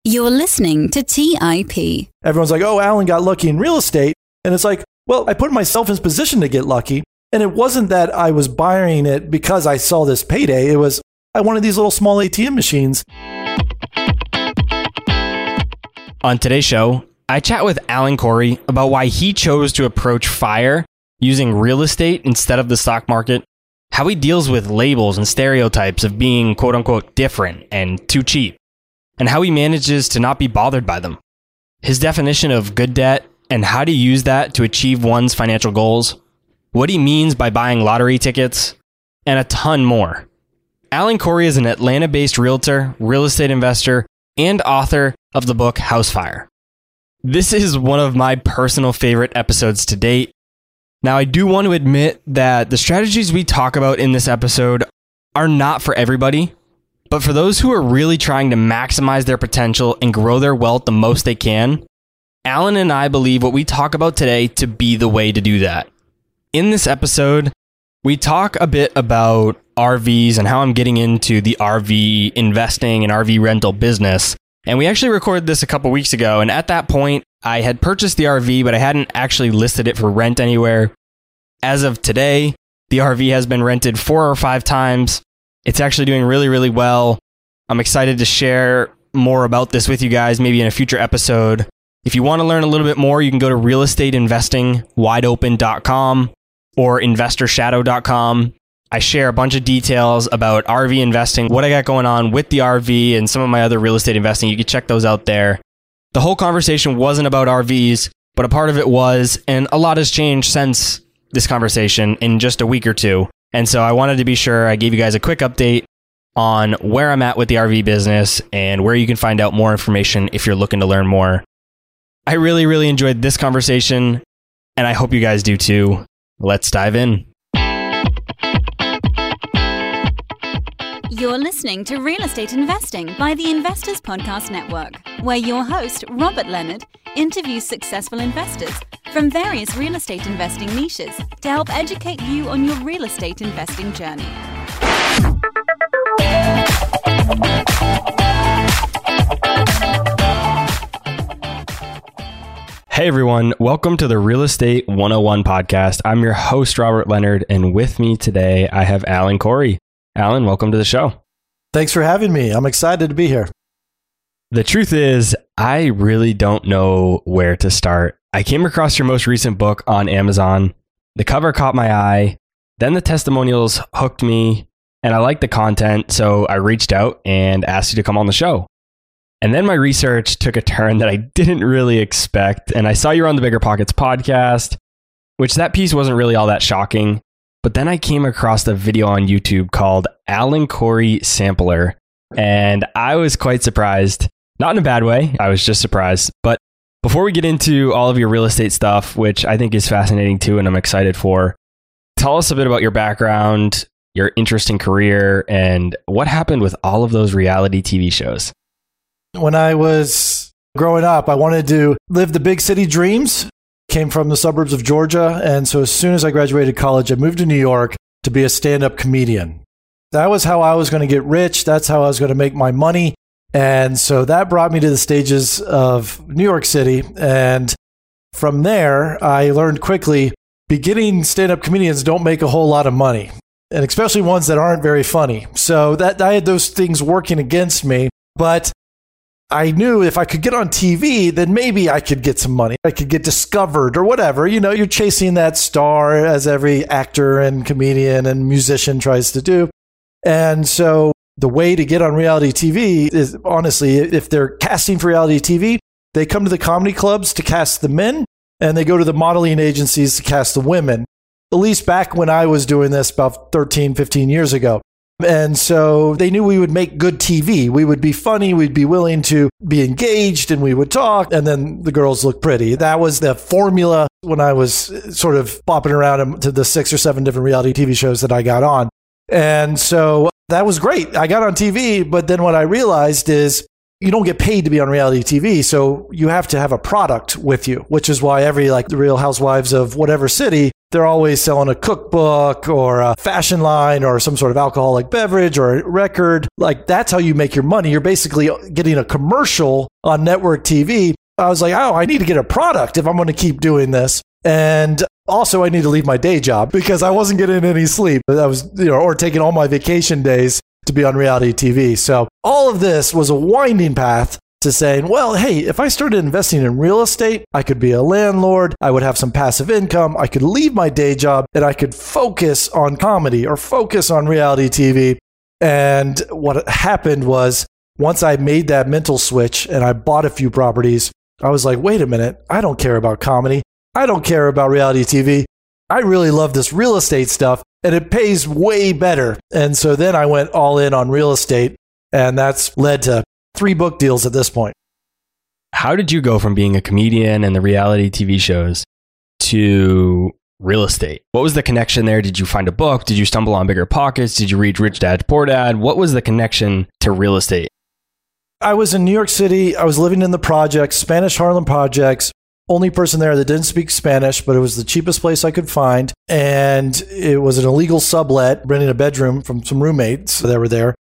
You're listening to TIP. Everyone's like, oh, Alan got lucky in real estate. And it's like, well, I put myself in position to get lucky. And it wasn't that I was buying it because I saw this payday. It was, I wanted these little small ATM machines. On today's show, I chat with Alan Corey about why he chose to approach FIRE using real estate instead of the stock market, how he deals with labels and stereotypes of being quote unquote different and too cheap, and how he manages to not be bothered by them, his definition of good debt and how to use that to achieve one's financial goals, what he means by buying lottery tickets, and a ton more. Alan Corey is an Atlanta-based realtor, real estate investor, and author of the book Housefire. This is one of my personal favorite episodes to date. Now, I do want to admit that the strategies we talk about in this episode are not for everybody, but for those who are really trying to maximize their potential and grow their wealth the most they can, Alan and I believe what we talk about today to be the way to do that. In this episode, we talk a bit about RVs and how I'm getting into the RV investing and RV rental business. And we actually recorded this a couple weeks ago. And at that point, I had purchased the RV, but I hadn't actually listed it for rent anywhere. As of today, the RV has been rented 4 or 5 times. It's actually doing really, really well. I'm excited to share more about this with you guys, maybe in a future episode. If you want to learn a little bit more, you can go to realestateinvestingwideopen.com or investorshadow.com. I share a bunch of details about RV investing, what I got going on with the RV and some of my other real estate investing. You can check those out there. The whole conversation wasn't about RVs, but a part of it was, and a lot has changed since this conversation in just a week or two. And so I wanted to be sure I gave you guys a quick update on where I'm at with the RV business and where you can find out more information if you're looking to learn more. I really, really enjoyed this conversation, and I hope you guys do too. Let's dive in. You're listening to Real Estate Investing by the Investors Podcast Network, where your host, Robert Leonard, interviews successful investors from various real estate investing niches to help educate you on your real estate investing journey. Hey everyone, welcome to the Real Estate 101 podcast. I'm your host, Robert Leonard, and with me today, I have Alan Corey. Alan, welcome to the show. Thanks for having me. I'm excited to be here. The truth is, I really don't know where to start. I came across your most recent book on Amazon. The cover caught my eye, then the testimonials hooked me, and I liked the content, so I reached out and asked you to come on the show. And then my research took a turn that I didn't really expect, and I saw you were on the Bigger Pockets podcast, which that piece wasn't really all that shocking. But then I came across a video on YouTube called Alan Corey Sampler, and I was quite surprised. Not in a bad way, I was just surprised. But before we get into all of your real estate stuff, which I think is fascinating too, and I'm excited for, tell us a bit about your background, your interesting career, and what happened with all of those reality TV shows. When I was growing up, I wanted to live the big city dreams. Came from the suburbs of Georgia. And so as soon as I graduated college, I moved to New York to be a stand-up comedian. That was how I was going to get rich. That's how I was going to make my money. And so that brought me to the stages of New York City. And from there, I learned quickly, beginning stand-up comedians don't make a whole lot of money, and especially ones that aren't very funny. So that I had those things working against me. But I knew if I could get on TV, then maybe I could get some money. I could get discovered or whatever. You know, you're chasing that star as every actor and comedian and musician tries to do. And so the way to get on reality TV is, honestly, if they're casting for reality TV, they come to the comedy clubs to cast the men, and they go to the modeling agencies to cast the women. At least back when I was doing this about 13, 15 years ago. And so they knew we would make good TV. We would be funny. We'd be willing to be engaged, and we would talk. And then the girls look pretty. That was the formula when I was sort of bopping around to the 6 or 7 different reality TV shows that I got on. And so that was great. I got on TV. But then what I realized is you don't get paid to be on reality TV. So you have to have a product with you, which is why every the Real Housewives of whatever city, they're always selling a cookbook or a fashion line or some sort of alcoholic beverage or a record. That's how you make your money. You're basically getting a commercial on network TV. I was like, oh, I need to get a product if I'm going to keep doing this. And also I need to leave my day job because I wasn't getting any sleep. I was, or taking all my vacation days to be on reality TV. So all of this was a winding path to saying, well, hey, if I started investing in real estate, I could be a landlord, I would have some passive income, I could leave my day job, and I could focus on comedy or focus on reality TV. And what happened was, once I made that mental switch and I bought a few properties, I was like, wait a minute, I don't care about comedy. I don't care about reality TV. I really love this real estate stuff, and it pays way better. And so then I went all in on real estate, and that's led to 3 book deals at this point. How did you go from being a comedian and the reality TV shows to real estate? What was the connection there? Did you find a book? Did you stumble on Bigger Pockets? Did you read Rich Dad Poor Dad? What was the connection to real estate? I was in New York City. I was living in the projects, Spanish Harlem projects. Only person there that didn't speak Spanish, but it was the cheapest place I could find. And it was an illegal sublet, renting a bedroom from some roommates that were there.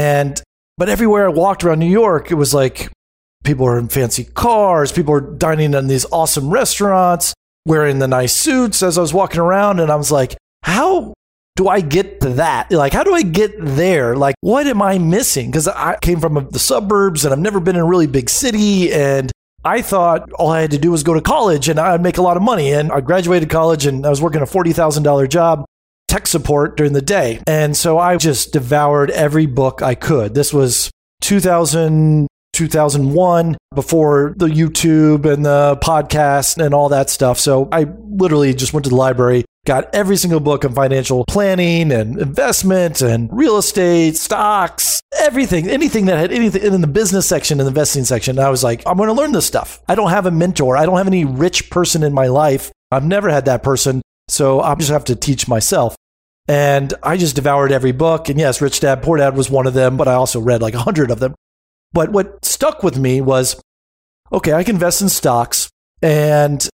But everywhere I walked around New York, it was like people were in fancy cars, people were dining in these awesome restaurants, wearing the nice suits as I was walking around. And I was like, how do I get to that? How do I get there? What am I missing? Because I came from the suburbs and I've never been in a really big city. And I thought all I had to do was go to college and I'd make a lot of money. And I graduated college and I was working a $40,000 job, tech support during the day. And so I just devoured every book I could. This was 2000, 2001, before the YouTube and the podcast and all that stuff. So I literally just went to the library, got every single book on financial planning and investment and real estate, stocks, everything, anything that had anything in the business section and the investing section. I was like, I'm going to learn this stuff. I don't have a mentor. I don't have any rich person in my life. I've never had that person. So I just have to teach myself. And I just devoured every book. And yes, Rich Dad Poor Dad was one of them, but I also read 100 of them. But what stuck with me was, okay, I can invest in stocks and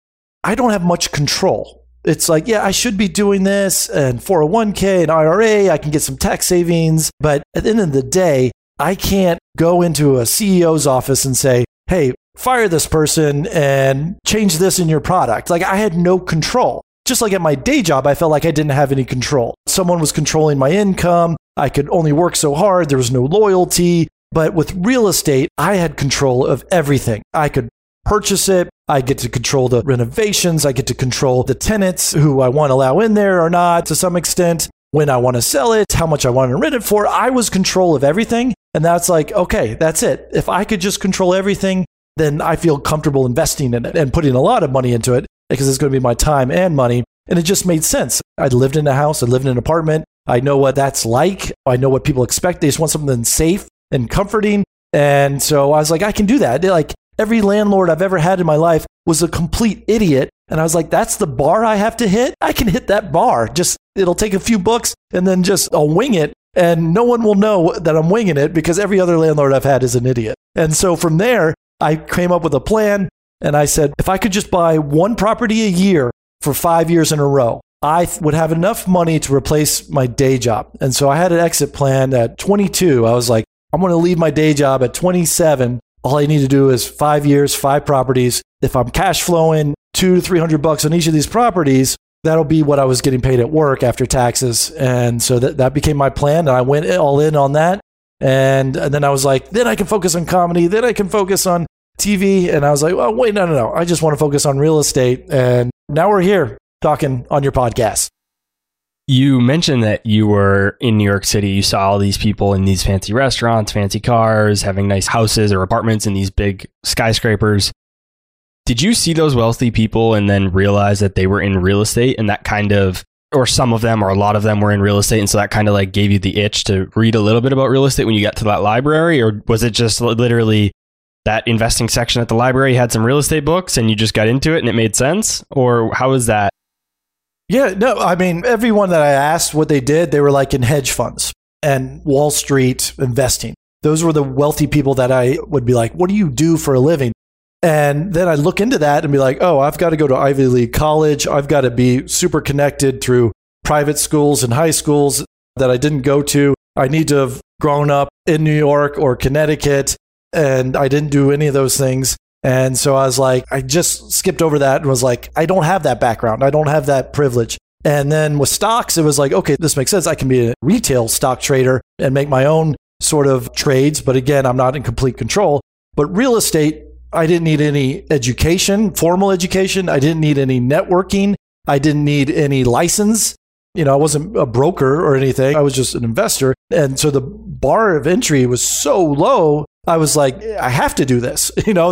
I don't have much control. It's I should be doing this and 401k and IRA, I can get some tax savings. But at the end of the day, I can't go into a CEO's office and say, hey, fire this person and change this in your product. I had no control. Just like at my day job, I felt like I didn't have any control. Someone was controlling my income. I could only work so hard. There was no loyalty. But with real estate, I had control of everything. I could purchase it. I get to control the renovations. I get to control the tenants who I want to allow in there or not to some extent, when I want to sell it, how much I want to rent it for. I was control of everything. And that's okay, that's it. If I could just control everything, then I feel comfortable investing in it and putting a lot of money into it because it's going to be my time and money. And it just made sense. I lived in a house. I lived in an apartment. I know what that's like. I know what people expect. They just want something safe and comforting. And so I was like, I can do that. Every landlord I've ever had in my life was a complete idiot. And I was like, that's the bar I have to hit. I can hit that bar. It'll take a few books and then I'll wing it. And no one will know that I'm winging it because every other landlord I've had is an idiot. And so from there, I came up with a plan. And I said, if I could just buy one property a year for 5 years in a row, I would have enough money to replace my day job. And so I had an exit plan at 22. I was like, I'm going to leave my day job at 27. All I need to do is 5 years, 5 properties. If I'm cash flowing $200 to $300 on each of these properties, that'll be what I was getting paid at work after taxes. And so that became my plan. And I went all in on that. And then I was like, then I can focus on comedy. Then I can focus on TV. And I was like, oh, wait, no. I just want to focus on real estate. And now we're here talking on your podcast. You mentioned that you were in New York City. You saw all these people in these fancy restaurants, fancy cars, having nice houses or apartments in these big skyscrapers. Did you see those wealthy people and then realize that they were in real estate and that or some of them or a lot of them were in real estate, and so that kind of gave you the itch to read a little bit about real estate when you got to that library? Or was it just literally that investing section at the library had some real estate books and you just got into it and it made sense? Or how is that? Yeah, no, I mean, everyone that I asked what they did, they were in hedge funds and Wall Street investing. those were the wealthy people that I would be like, what do you do for a living? And then I look into that and be like, oh, I've got to go to Ivy League college. I've got to be super connected through private schools and high schools that I didn't go to. I need to have grown up in New York or Connecticut, and I didn't do any of those things. And so I was like, I just skipped over that and was like, I don't have that background. I don't have that privilege. And then with stocks, it was like, okay, this makes sense. I can be a retail stock trader and make my own sort of trades. But again, I'm not in complete control. But real estate, I didn't need any education, formal education. I didn't need any networking. I didn't need any license. I wasn't a broker or anything. I was just an investor. And so the bar of entry was so low. I was like, I have to do this.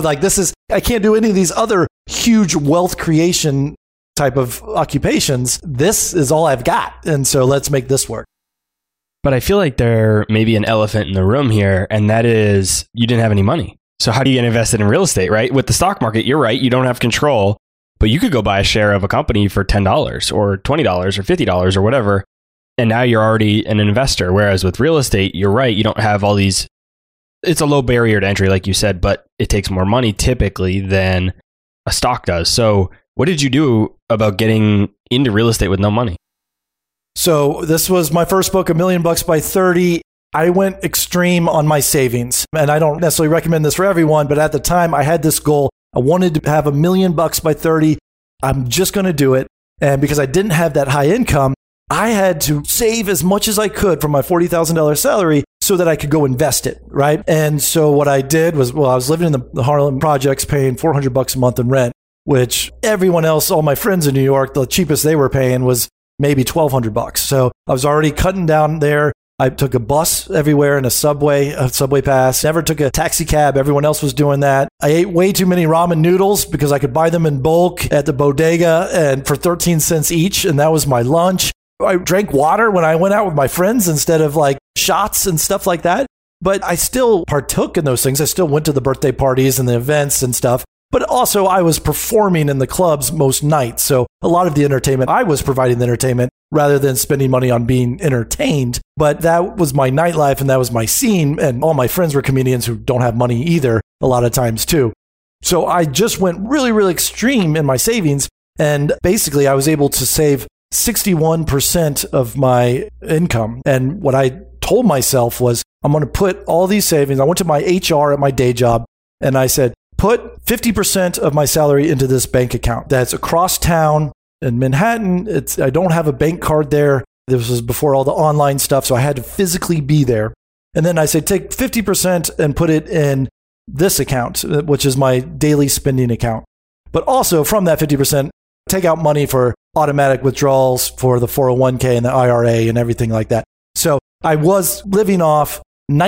I can't do any of these other huge wealth creation type of occupations. This is all I've got. And so let's make this work. But I feel like there may be an elephant in the room here, and that is you didn't have any money. So how do you get invested in real estate, right? With the stock market, you're right. You don't have control, but you could go buy a share of a company for $10 or $20 or $50 or whatever. And now you're already an investor. Whereas with real estate, you're right. You don't have all these. It's a low barrier to entry, like you said, but it takes more money typically than a stock does. So what did you do about getting into real estate with no money? So this was my first book, $1 Million by 30. I went extreme on my savings, and I don't necessarily recommend this for everyone, but at the time I had this goal. I wanted to have $1 million by 30. I'm just going to do it. And because I didn't have that high income, I had to save as much as I could from my $40,000 salary so that I could go invest it, right? And so what I did was, I was living in the Harlem projects paying $400 a month in rent, which everyone else, all my friends in New York, the cheapest they were paying was maybe $1,200. So I was already cutting down there. I took a bus everywhere and a subway pass. Never took a taxi cab. Everyone else was doing that. I ate way too many ramen noodles because I could buy them in bulk at the bodega and for 13 cents each. And that was my lunch. I drank water when I went out with my friends instead of like shots and stuff like that. But I still partook in those things. I still went to the birthday parties and the events and stuff. But also I was performing in the clubs most nights. So a lot of the entertainment, I was providing the entertainment rather than spending money on being entertained. But that was my nightlife and that was my scene. And all my friends were comedians who don't have money either a lot of times too. So I just went really, really extreme in my savings. And basically I was able to save 61% of my income. And what I told myself was, I'm going to put all these savings. I went to my HR at my day job and I said, put 50% of my salary into this bank account that's across town in Manhattan. I don't have a bank card there. This was before all the online stuff, so I had to physically be there. And then I said, take 50% and put it in this account, which is my daily spending account. But also from that 50%, take out money for automatic withdrawals for the 401k and the IRA and everything like that. So I was living off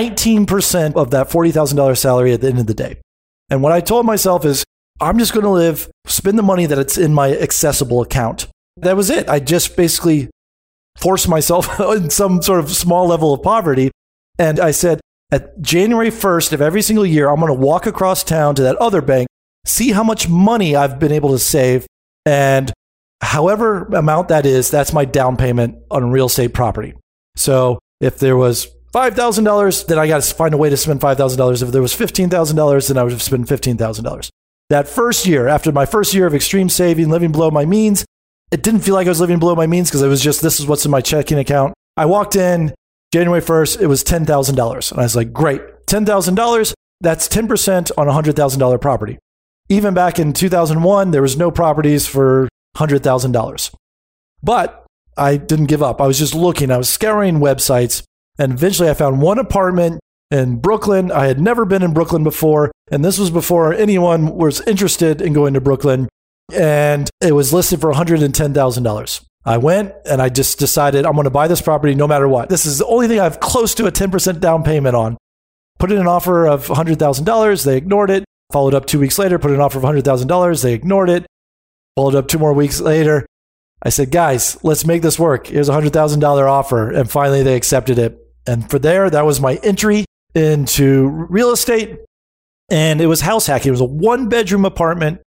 19% of that $40,000 salary at the end of the day. And what I told myself is, I'm just going to spend the money that it's in my accessible account. That was it. I just basically forced myself in some sort of small level of poverty. And I said, at January 1st of every single year, I'm going to walk across town to that other bank, see how much money I've been able to save. And however amount that is, that's my down payment on a real estate property. So if there was $5,000, then I got to find a way to spend $5,000. If there was $15,000, then I would spend $15,000. That first year, after my first year of extreme saving, living below my means, it didn't feel like I was living below my means because it was just, this is what's in my checking account. I walked in January 1st, it was $10,000. And I was like, great, $10,000, that's 10% on a $100,000 property. Even back in 2001, there was no properties for $100,000. But I didn't give up. I was just looking, I was scouring websites. And eventually I found one apartment in Brooklyn. I had never been in Brooklyn before. And this was before anyone was interested in going to Brooklyn. And it was listed for $110,000. I went and I just decided I'm going to buy this property no matter what. This is the only thing I have close to a 10% down payment on. Put in an offer of $100,000. They ignored it. Followed up 2 weeks later, put in an offer of $100,000. They ignored it. Followed up 2 more weeks later. I said, guys, let's make this work. Here's a $100,000 offer. And finally they accepted it. And for there, that was my entry into real estate. And it was house hacking. It was a 1-bedroom apartment.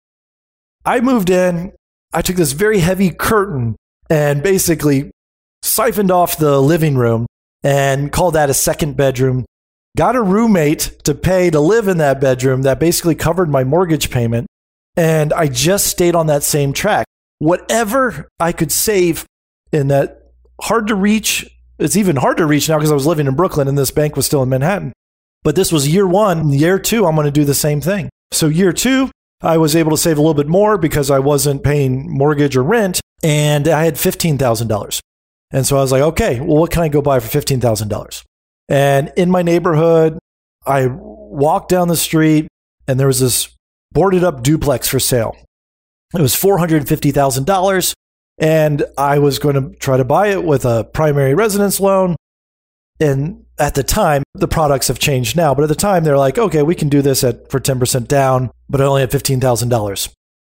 I moved in. I took this very heavy curtain and basically siphoned off the living room and called that a second bedroom. got a roommate to pay to live in that bedroom that basically covered my mortgage payment. And I just stayed on that same track. Whatever I could save in that hard to reach, it's even hard to reach now because I was living in Brooklyn and this bank was still in Manhattan. But this was year one. Year two, I'm going to do the same thing. So year two, I was able to save a little bit more because I wasn't paying mortgage or rent, and I had $15,000. And so I was like, okay, well, what can I go buy for $15,000? And in my neighborhood, I walked down the street and there was this boarded up duplex for sale. It was $450,000. And I was going to try to buy it with a primary residence loan. And at the time, the products have changed now, but at the time they're like, okay, we can do this for 10% down, but I only have $15,000.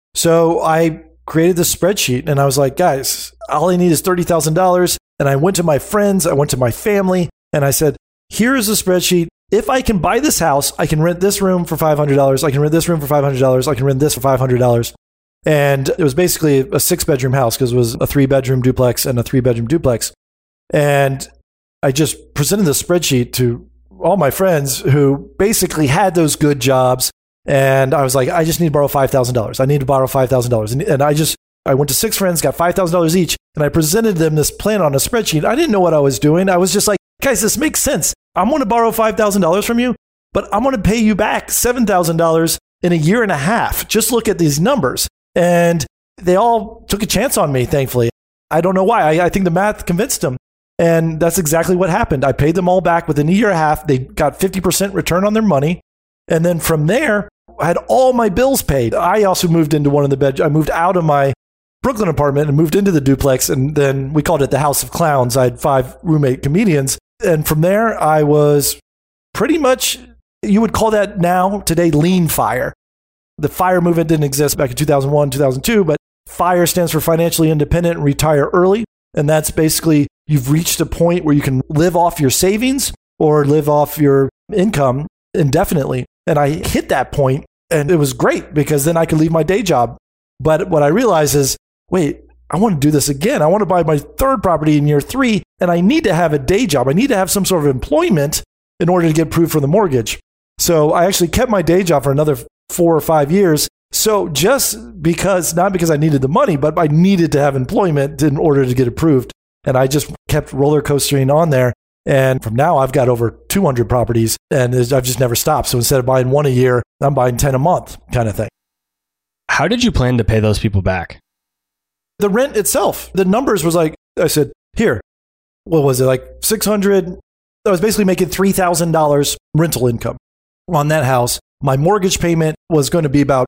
So I created this spreadsheet and I was like, guys, all I need is $30,000. And I went to my friends, I went to my family, and I said, here's a spreadsheet. If I can buy this house, I can rent this room for $500. I can rent this room for $500. I can rent this for $500. And it was basically a 6-bedroom house because it was a 3-bedroom duplex and a 3-bedroom duplex. And I just presented the spreadsheet to all my friends who basically had those good jobs. And I was like, I just need to borrow $5,000. I need to borrow $5,000. And I went to 6 friends, got $5,000 each. And I presented them this plan on a spreadsheet. I didn't know what I was doing. I was just like, guys, this makes sense. I'm going to borrow $5,000 from you, but I'm going to pay you back $7,000 in a year and a half. Just look at these numbers. And they all took a chance on me, thankfully. I don't know why. I think the math convinced them. And that's exactly what happened. I paid them all back within a year and a half. They got 50% return on their money. And then from there, I had all my bills paid. I also moved into one of the beds. I moved out of my Brooklyn apartment and moved into the duplex. And then we called it the House of Clowns. I had 5 roommate comedians. And from there, I was pretty much, you would call that now, today, lean FIRE. The FIRE movement didn't exist back in 2001, 2002, but FIRE stands for financially independent and retire early. And that's basically you've reached a point where you can live off your savings or live off your income indefinitely. And I hit that point and it was great because then I could leave my day job. But what I realized is, wait, I want to do this again. I want to buy my 3rd property in year 3 and I need to have a day job. I need to have some sort of employment in order to get approved for the mortgage. So I actually kept my day job for another 4 or 5 years. So just because, not because I needed the money, but I needed to have employment in order to get approved. And I just kept roller coastering on there. And from now I've got over 200 properties and I've just never stopped. So instead of buying 1 a year, I'm buying 10 a month kind of thing. How did you plan to pay those people back? The rent itself, the numbers was like, I said, here, what was it? Like 600. I was basically making $3,000 rental income on that house. My mortgage payment was going to be about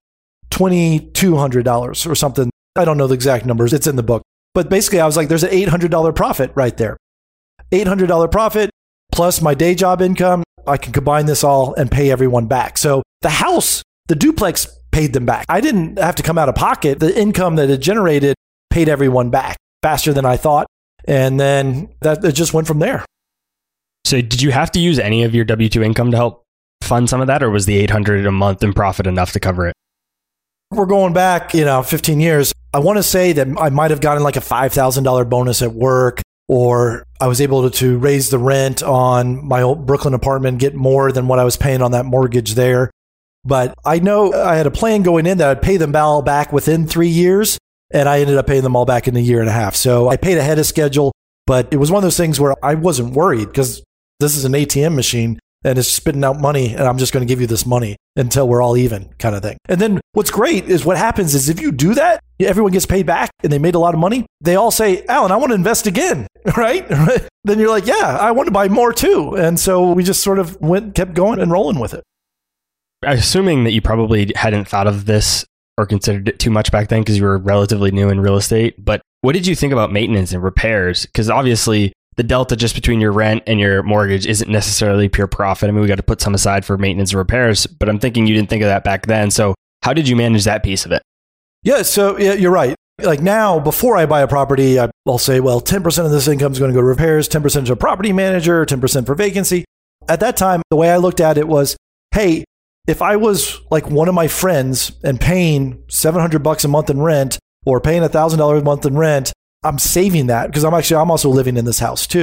$2,200 or something. I don't know the exact numbers. It's in the book. But basically, I was like, there's an $800 profit right there. $800 profit plus my day job income. I can combine this all and pay everyone back. So the house, the duplex paid them back. I didn't have to come out of pocket. The income that it generated paid everyone back faster than I thought. And then it just went from there. So did you have to use any of your W-2 income to help fund some of that, or was the $800 a month in profit enough to cover it? We're going back, 15 years. I want to say that I might have gotten like a $5,000 bonus at work, or I was able to raise the rent on my old Brooklyn apartment, get more than what I was paying on that mortgage there. But I know I had a plan going in that I'd pay them all back within 3 years, and I ended up paying them all back in a year and a half. So I paid ahead of schedule, but it was one of those things where I wasn't worried because this is an ATM machine and it's spitting out money, and I'm just going to give you this money until we're all even kind of thing. And then what's great is what happens is if you do that, everyone gets paid back and they made a lot of money. They all say, Alan, I want to invest again, right? Then you're like, yeah, I want to buy more too. And so we just sort of kept going and rolling with it. Assuming that you probably hadn't thought of this or considered it too much back then because you were relatively new in real estate, but what did you think about maintenance and repairs? Because obviously the delta just between your rent and your mortgage isn't necessarily pure profit. I mean, we got to put some aside for maintenance and repairs, but I'm thinking you didn't think of that back then. So how did you manage that piece of it? Yeah, so yeah, you're right. Like now, before I buy a property, I'll say, well, 10% of this income is going to go to repairs, 10% to a property manager, 10% for vacancy. At that time, the way I looked at it was, hey, if I was like one of my friends and paying $700 a month in rent or paying $1,000 a month in rent, I'm saving that because I'm also living in this house too.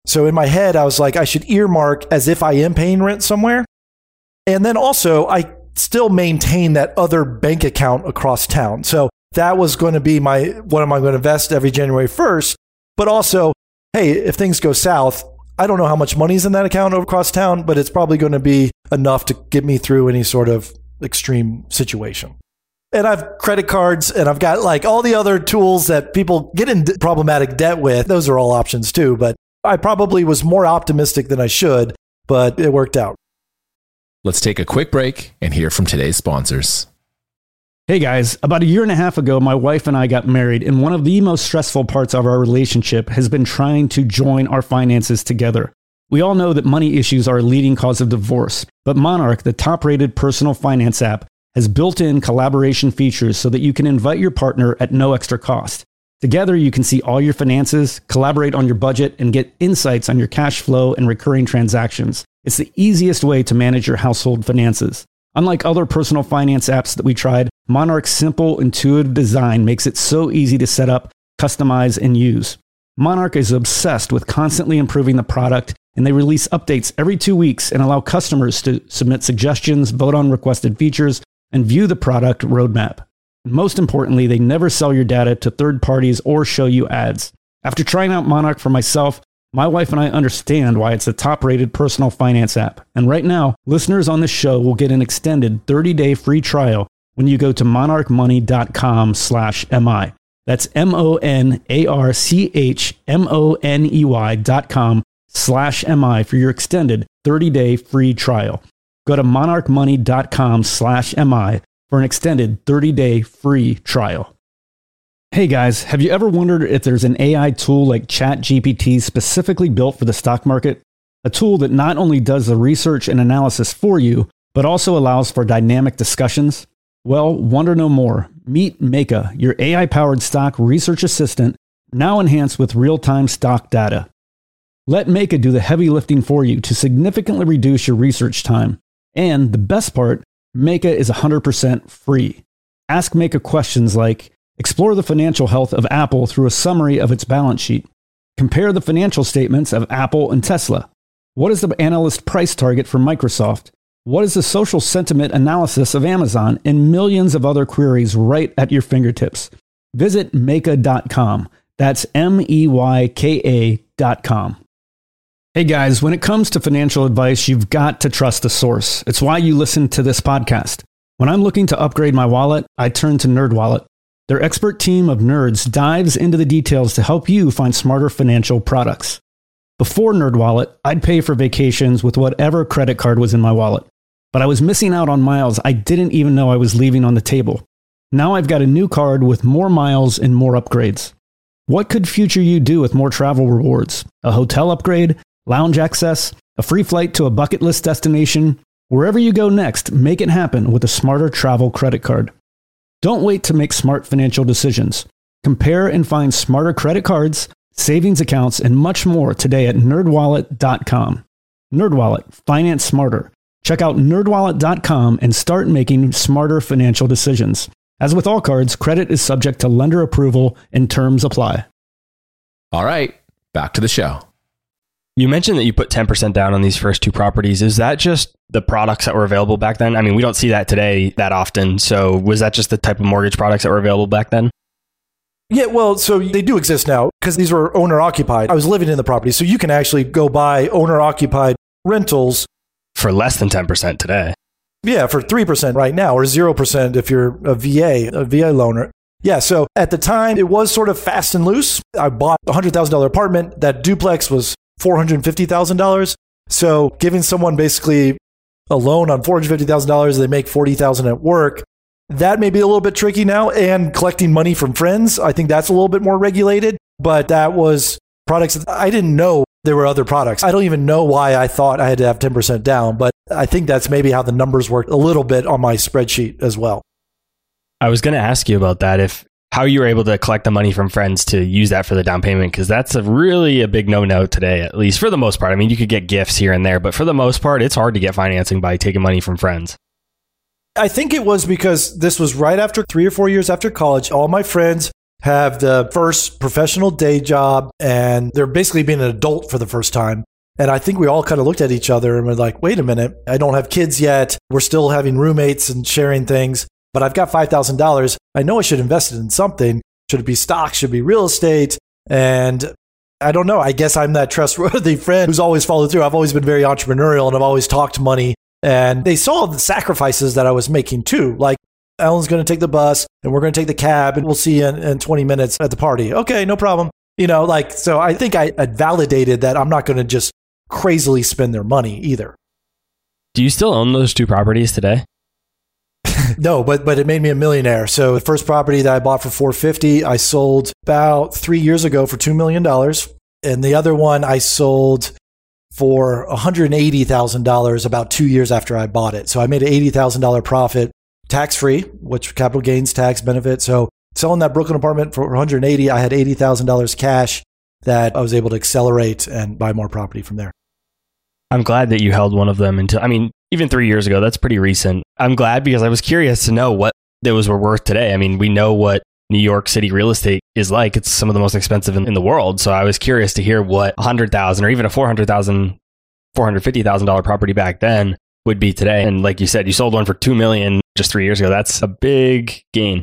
So in my head, I was like, I should earmark as if I am paying rent somewhere. And then also, I still maintain that other bank account across town. So that was going to be what am I going to invest every January 1st? But also, hey, if things go south, I don't know how much money's in that account across town, but it's probably going to be enough to get me through any sort of extreme situation. And I've credit cards and I've got like all the other tools that people get in problematic debt with. Those are all options too. But I probably was more optimistic than I should, but it worked out. Let's take a quick break and hear from today's sponsors. Hey guys, about a year and a half ago, my wife and I got married, and one of the most stressful parts of our relationship has been trying to join our finances together. We all know that money issues are a leading cause of divorce, but Monarch, the top-rated personal finance app, has built-in collaboration features so that you can invite your partner at no extra cost. Together, you can see all your finances, collaborate on your budget, and get insights on your cash flow and recurring transactions. It's the easiest way to manage your household finances. Unlike other personal finance apps that we tried, Monarch's simple, intuitive design makes it so easy to set up, customize, and use. Monarch is obsessed with constantly improving the product, and they release updates every 2 weeks and allow customers to submit suggestions, vote on requested features, and view the product roadmap. Most importantly, they never sell your data to third parties or show you ads. After trying out Monarch for myself, my wife and I understand why it's a top-rated personal finance app. And right now, listeners on this show will get an extended 30-day free trial when you go to monarchmoney.com/MI. That's monarchmoney.com/MI for your extended 30-day free trial. Go to monarchmoney.com/MI for an extended 30-day free trial. Hey guys, have you ever wondered if there's an AI tool like ChatGPT specifically built for the stock market? A tool that not only does the research and analysis for you, but also allows for dynamic discussions? Well, wonder no more. Meet Meka, your AI-powered stock research assistant, now enhanced with real-time stock data. Let Meka do the heavy lifting for you to significantly reduce your research time. And the best part, Meka is 100% free. Ask Meka questions like, explore the financial health of Apple through a summary of its balance sheet. Compare the financial statements of Apple and Tesla. What is the analyst price target for Microsoft? What is the social sentiment analysis of Amazon? And millions of other queries right at your fingertips. Visit Meka.com. That's MEYKA.com. Hey guys, when it comes to financial advice, you've got to trust the source. It's why you listen to this podcast. When I'm looking to upgrade my wallet, I turn to NerdWallet. Their expert team of nerds dives into the details to help you find smarter financial products. Before NerdWallet, I'd pay for vacations with whatever credit card was in my wallet. But I was missing out on miles I didn't even know I was leaving on the table. Now I've got a new card with more miles and more upgrades. What could future you do with more travel rewards? A hotel upgrade? Lounge access? A free flight to a bucket list destination? Wherever you go next, make it happen with a smarter travel credit card. Don't wait to make smart financial decisions. Compare and find smarter credit cards, savings accounts, and much more today at nerdwallet.com. NerdWallet, finance smarter. Check out nerdwallet.com and start making smarter financial decisions. As with all cards, credit is subject to lender approval and terms apply. All right, back to the show. You mentioned that you put 10% down on these first two properties. Is that just the products that were available back then? I mean, we don't see that today that often. So was that just the type of mortgage products that were available back then? Yeah, well, so they do exist now because these were owner-occupied. I was living in the property, so you can actually go buy owner-occupied rentals. For less than 10% today. Yeah, for 3% right now, or 0% if you're a VA loaner. Yeah, so at the time, it was sort of fast and loose. I bought a $100,000 apartment. That duplex was $450,000. So giving someone basically a loan on $450,000, they make $40,000 at work. That may be a little bit tricky now. And collecting money from friends, I think that's a little bit more regulated. But that was products that I didn't know there were other products. I don't even know why I thought I had to have 10% down, but I think that's maybe how the numbers worked a little bit on my spreadsheet as well. I was going to ask you about that, how you were able to collect the money from friends to use that for the down payment, because that's really a big no-no today, at least for the most part. I mean, you could get gifts here and there, but for the most part, it's hard to get financing by taking money from friends. I think it was because this was right after 3 or 4 years after college. All my friends have the first professional day job, and they're basically being an adult for the first time. And I think we all kind of looked at each other and were like, wait a minute, I don't have kids yet. We're still having roommates and sharing things, but I've got $5,000. I know I should invest it in something. Should it be stocks? Should it be real estate? And I don't know. I guess I'm that trustworthy friend who's always followed through. I've always been very entrepreneurial and I've always talked money. And they saw the sacrifices that I was making too. Like, Alan's going to take the bus and we're going to take the cab and we'll see you in 20 minutes at the party. Okay, no problem. So I think I validated that I'm not going to just crazily spend their money either. Do you still own those 2 properties today? No, but it made me a millionaire. So the first property that I bought for $450,000, I sold about 3 years ago for $2 million. And the other one I sold for $180,000 about 2 years after I bought it. So I made an $80,000 profit, tax-free, which capital gains tax benefit. So selling that Brooklyn apartment for $180,000, I had $80,000 cash that I was able to accelerate and buy more property from there. I'm glad that you held one of them until, even 3 years ago, that's pretty recent. I'm glad because I was curious to know what those were worth today. We know what New York City real estate is like. It's some of the most expensive in the world. So I was curious to hear what $100,000 or even a $400,000, $450,000 property back then would be today. And like you said, you sold one for $2 million just 3 years ago. That's a big gain.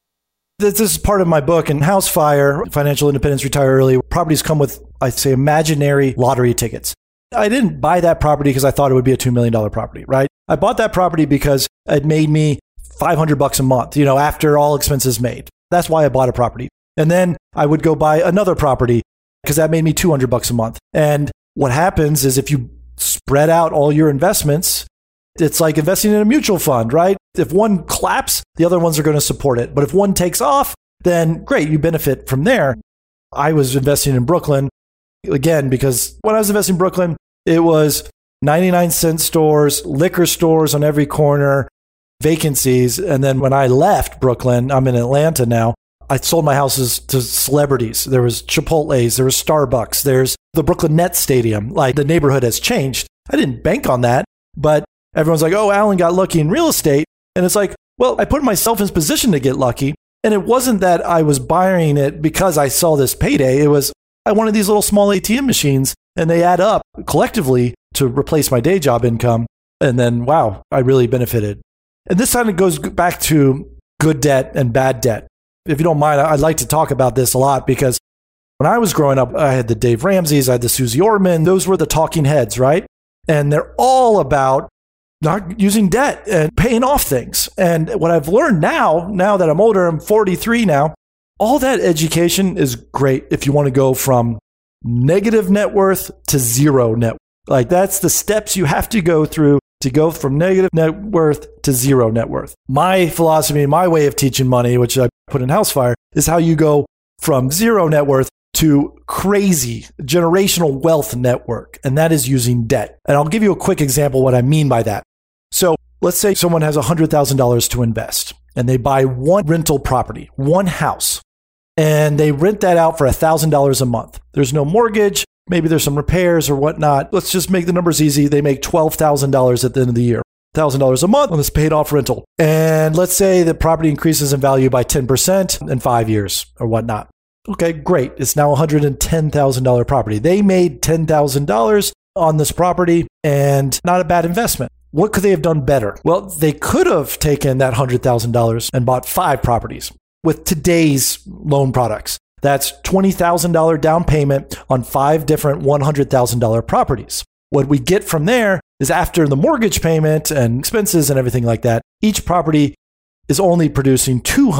This is part of my book. In House Fire, Financial Independence, Retire Early, properties come with, I'd say, imaginary lottery tickets. I didn't buy that property because I thought it would be a $2 million property, right? I bought that property because it made me $500 a month, after all expenses made. That's why I bought a property. And then I would go buy another property because that made me $200 a month. And what happens is if you spread out all your investments, it's like investing in a mutual fund, right? If one claps, the other ones are going to support it. But if one takes off, then great, you benefit from there. I was investing in Brooklyn, again, because when I was investing in Brooklyn, it was 99-cent stores, liquor stores on every corner, vacancies. And then when I left Brooklyn, I'm in Atlanta now, I sold my houses to celebrities. There was Chipotle's, there was Starbucks, there's the Brooklyn Nets Stadium. Like, the neighborhood has changed. I didn't bank on that, but everyone's like, oh, Alan got lucky in real estate. And it's like, well, I put myself in position to get lucky. And it wasn't that I was buying it because I saw this payday. It was, I wanted these little small ATM machines and they add up collectively to replace my day job income. And then, wow, I really benefited. And this kind of goes back to good debt and bad debt. If you don't mind, I'd like to talk about this a lot because when I was growing up, I had the Dave Ramseys, I had the Susie Orman. Those were the talking heads, right? And they're all about not using debt and paying off things. And what I've learned now that I'm older, I'm 43 now, all that education is great if you want to go from negative net worth to zero net worth. Like, that's the steps you have to go through to go from negative net worth to zero net worth. My philosophy, my way of teaching money, which I put in House Fire, is how you go from zero net worth to crazy generational wealth network. And that is using debt. And I'll give you a quick example what I mean by that. So let's say someone has $100,000 to invest and they buy one rental property, one house, and they rent that out for $1,000 a month. There's no mortgage. Maybe there's some repairs or whatnot. Let's just make the numbers easy. They make $12,000 at the end of the year, $1,000 a month on this paid off rental. And let's say the property increases in value by 10% in 5 years or whatnot. Okay, great. It's now a $110,000 property. They made $10,000 on this property and not a bad investment. What could they have done better? Well, they could have taken that $100,000 and bought 5 properties with today's loan products. That's $20,000 down payment on 5 different $100,000 properties. What we get from there is after the mortgage payment and expenses and everything like that, each property is only producing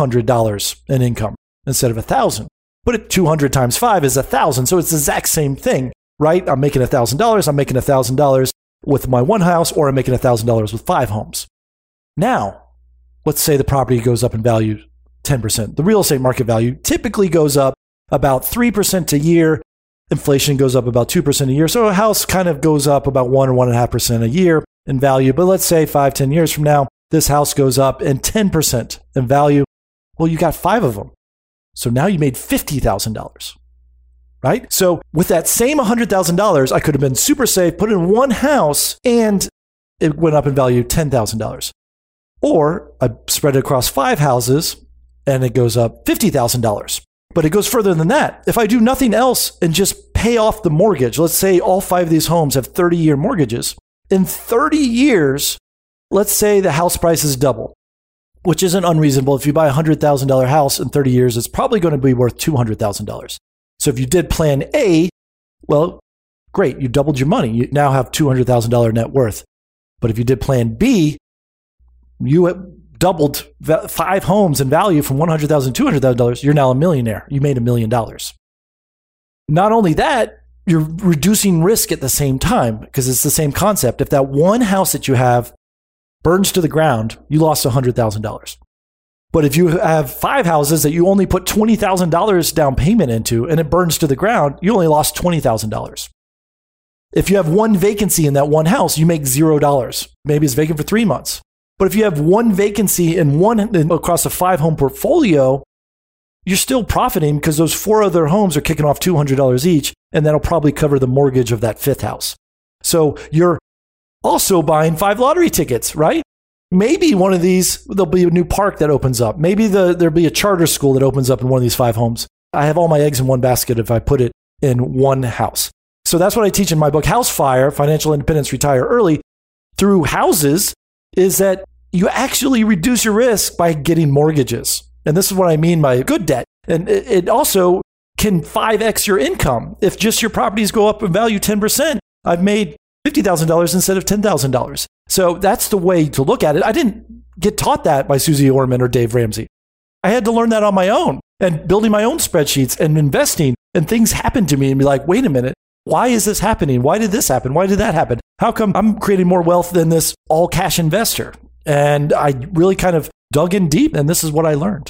$200 in income instead of $1,000. But at 200 times 5 is 1,000. So it's the exact same thing, right? I'm making $1,000. I'm making $1,000 with my one house, or I'm making $1,000 with 5 homes. Now, let's say the property goes up in value 10%. The real estate market value typically goes up about 3% a year. Inflation goes up about 2% a year. So a house kind of goes up about 1 or 1.5% a year in value. But let's say 5-10 years from now, this house goes up in 10% in value. Well, you got 5 of them. So now you made $50,000, right? So with that same $100,000, I could have been super safe, put in one house, and it went up in value $10,000. Or I spread it across 5 houses, and it goes up $50,000. But it goes further than that. If I do nothing else and just pay off the mortgage, let's say all 5 of these homes have 30-year mortgages. In 30 years, let's say the house prices double, which isn't unreasonable. If you buy a $100,000 house in 30 years, it's probably going to be worth $200,000. So if you did plan A, well, great, you doubled your money. You now have $200,000 net worth. But if you did plan B, you doubled 5 homes in value from $100,000 to $200,000. You're now a millionaire. You made $1 million. Not only that, you're reducing risk at the same time because it's the same concept. If that one house that you have burns to the ground, you lost $100,000. But if you have 5 houses that you only put $20,000 down payment into and it burns to the ground, you only lost $20,000. If you have one vacancy in that one house, you make $0. Maybe it's vacant for 3 months. But if you have one vacancy across a 5-home portfolio, you're still profiting because those 4 other homes are kicking off $200 each, and that'll probably cover the mortgage of that 5th house. So you're also buying 5 lottery tickets, right? Maybe one of these, there'll be a new park that opens up. Maybe there'll be a charter school that opens up in one of these 5 homes. I have all my eggs in one basket if I put it in one house. So that's what I teach in my book, House Fire, Financial Independence, Retire Early. Through houses, is that you actually reduce your risk by getting mortgages. And this is what I mean by good debt. And it also can 5x your income. If just your properties go up in value 10%, I've made $50,000 instead of $10,000. So that's the way to look at it. I didn't get taught that by Susie Orman or Dave Ramsey. I had to learn that on my own and building my own spreadsheets and investing, and things happened to me and be like, wait a minute, why is this happening? Why did this happen? Why did that happen? How come I'm creating more wealth than this all cash investor? And I really kind of dug in deep, and this is what I learned.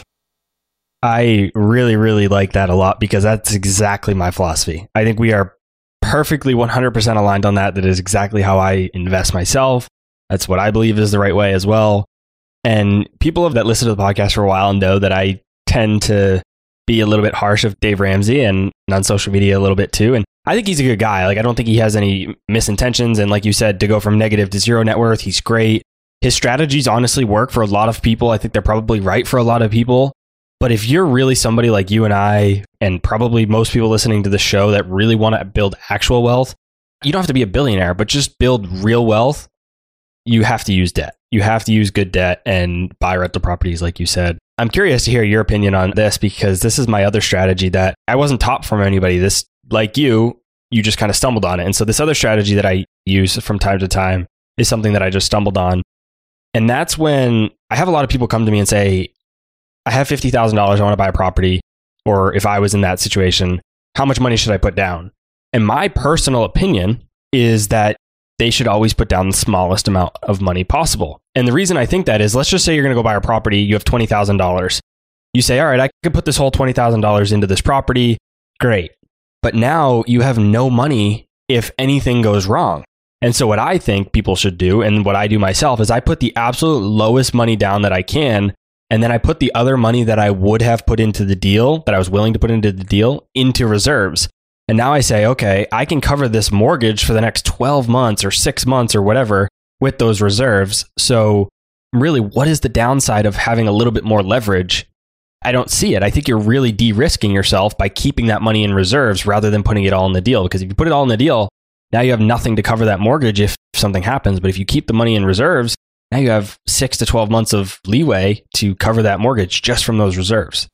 I really, really like that a lot because that's exactly my philosophy. I think we are perfectly 100% aligned on that. That is exactly how I invest myself. That's what I believe is the right way as well. And people that listen to the podcast for a while know that I tend to be a little bit harsh of Dave Ramsey and on social media a little bit too. And I think he's a good guy. Like, I don't think he has any misintentions. And like you said, to go from negative to zero net worth, he's great. His strategies honestly work for a lot of people. I think they're probably right for a lot of people. But if you're really somebody like you and I, and probably most people listening to the show that really want to build actual wealth, you don't have to be a billionaire, but just build real wealth. You have to use debt. You have to use good debt and buy rental properties, like you said. I'm curious to hear your opinion on this because this is my other strategy that I wasn't taught from anybody. This, like you just kind of stumbled on it. And so this other strategy that I use from time to time is something that I just stumbled on. And that's when I have a lot of people come to me and say, I have $50,000, I want to buy a property. Or if I was in that situation, how much money should I put down? And my personal opinion is that they should always put down the smallest amount of money possible. And the reason I think that is, let's just say you're going to go buy a property, you have $20,000. You say, all right, I could put this whole $20,000 into this property. Great. But now you have no money if anything goes wrong. And so what I think people should do, and what I do myself, is I put the absolute lowest money down that I can, and then I put the other money that I would have put into the deal, that I was willing to put into the deal, into reserves. And now I say, okay, I can cover this mortgage for the next 12 months or 6 months or whatever with those reserves. So really, what is the downside of having a little bit more leverage? I don't see it. I think you're really de-risking yourself by keeping that money in reserves rather than putting it all in the deal. Because if you put it all in the deal, now you have nothing to cover that mortgage if something happens. But if you keep the money in reserves, now you have 6 to 12 months of leeway to cover that mortgage just from those reserves.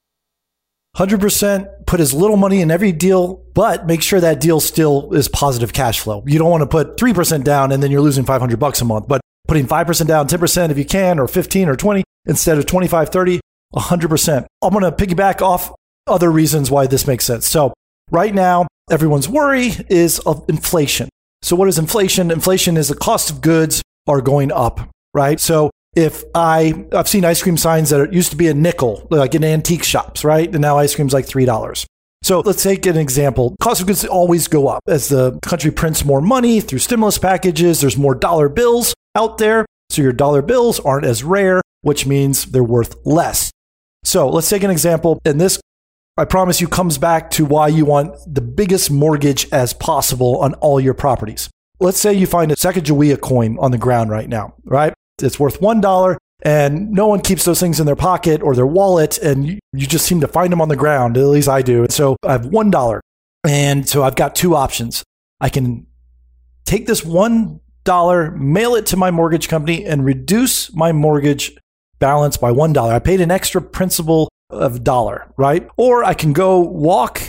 100% put as little money in every deal, but make sure that deal still is positive cash flow. You don't want to put 3% down and then you're losing $500 a month, but putting 5% down, 10% if you can, or 15 or 20 instead of 25, 30, 100%. I'm going to piggyback off other reasons why this makes sense. So right now, everyone's worry is of inflation. So what is inflation? Inflation is the cost of goods are going up, right? So if I've seen ice cream signs that used to be a nickel, like in antique shops, right? And now ice cream's like $3. So let's take an example. Cost of goods always go up as the country prints more money through stimulus packages. There's more dollar bills out there. So your dollar bills aren't as rare, which means they're worth less. So let's take an example. And this, I promise you, comes back to why you want the biggest mortgage as possible on all your properties. Let's say you find a Sacagawea coin on the ground right now, right? It's worth $1. And no one keeps those things in their pocket or their wallet. And you just seem to find them on the ground. At least I do. So I have $1. And so I've got two options. I can take this $1, mail it to my mortgage company and reduce my mortgage balance by $1. I paid an extra principal of $1, right? Or I can go walk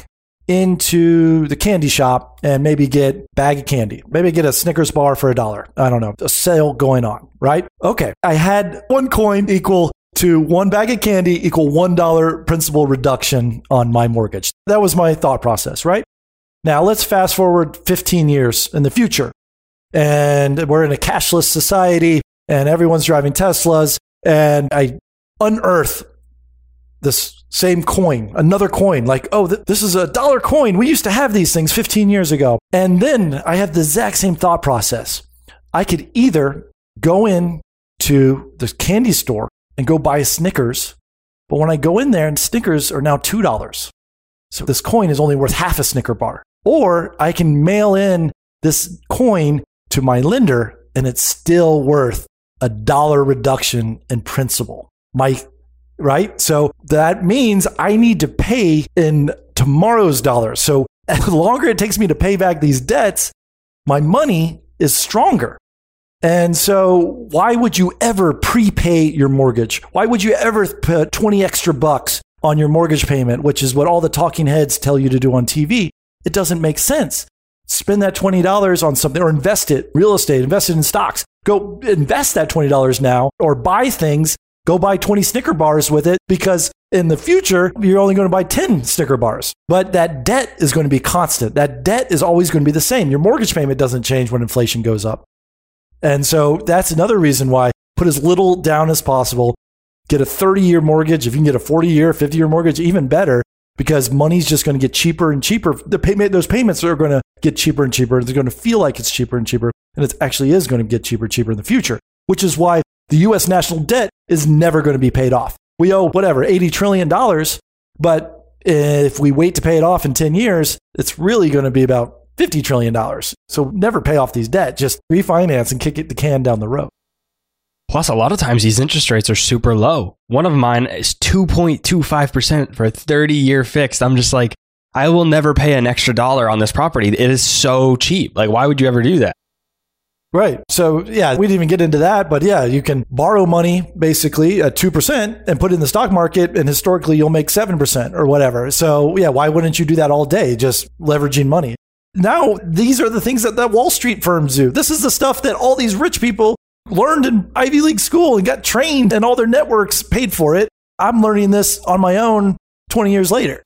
into the candy shop and maybe get a bag of candy. Maybe get a Snickers bar for $1. I don't know. A sale going on, right? Okay. I had one coin equal to one bag of candy equal $1 principal reduction on my mortgage. That was my thought process, right? Now let's fast forward 15 years in the future. And we're in a cashless society and everyone's driving Teslas. And I unearth this same coin, another coin, like, oh, this is a $1 coin. We used to have these things 15 years ago. And then I have the exact same thought process. I could either go in to the candy store and go buy a Snickers. But when I go in there, and Snickers are now $2. So this coin is only worth half a Snicker bar. Or I can mail in this coin to my lender and it's still worth $1 reduction in principal. Right? So that means I need to pay in tomorrow's dollars. So the longer it takes me to pay back these debts, my money is stronger. And so why would you ever prepay your mortgage? Why would you ever put 20 extra bucks on your mortgage payment, which is what all the talking heads tell you to do on TV? It doesn't make sense. Spend that $20 on something or invest it, real estate, invest it in stocks. Go invest that $20 now or buy things. Go buy 20 Snicker bars with it because in the future, you're only going to buy 10 Snicker bars. But that debt is going to be constant. That debt is always going to be the same. Your mortgage payment doesn't change when inflation goes up. And so that's another reason why put as little down as possible. Get a 30-year mortgage. If you can get a 40-year, 50-year mortgage, even better, because money's just going to get cheaper and cheaper. Those payments are going to get cheaper and cheaper. They're going to feel like it's cheaper and cheaper. And it actually is going to get cheaper and cheaper in the future, which is why the U.S. national debt is never going to be paid off. We owe $80 trillion, but if we wait to pay it off in 10 years, it's really going to be about $50 trillion. So never pay off these debt, just refinance and kick the can down the road. Plus, a lot of times these interest rates are super low. One of mine is 2.25% for a 30-year fixed. I'm just like, I will never pay an extra $1 on this property. It is so cheap. Like, why would you ever do that? Right. So, yeah, we didn't even get into that. But yeah, you can borrow money basically at 2% and put it in the stock market. And historically, you'll make 7% or whatever. So, yeah, why wouldn't you do that all day? Just leveraging money. Now, these are the things that Wall Street firms do. This is the stuff that all these rich people learned in Ivy League school and got trained and all their networks paid for it. I'm learning this on my own 20 years later.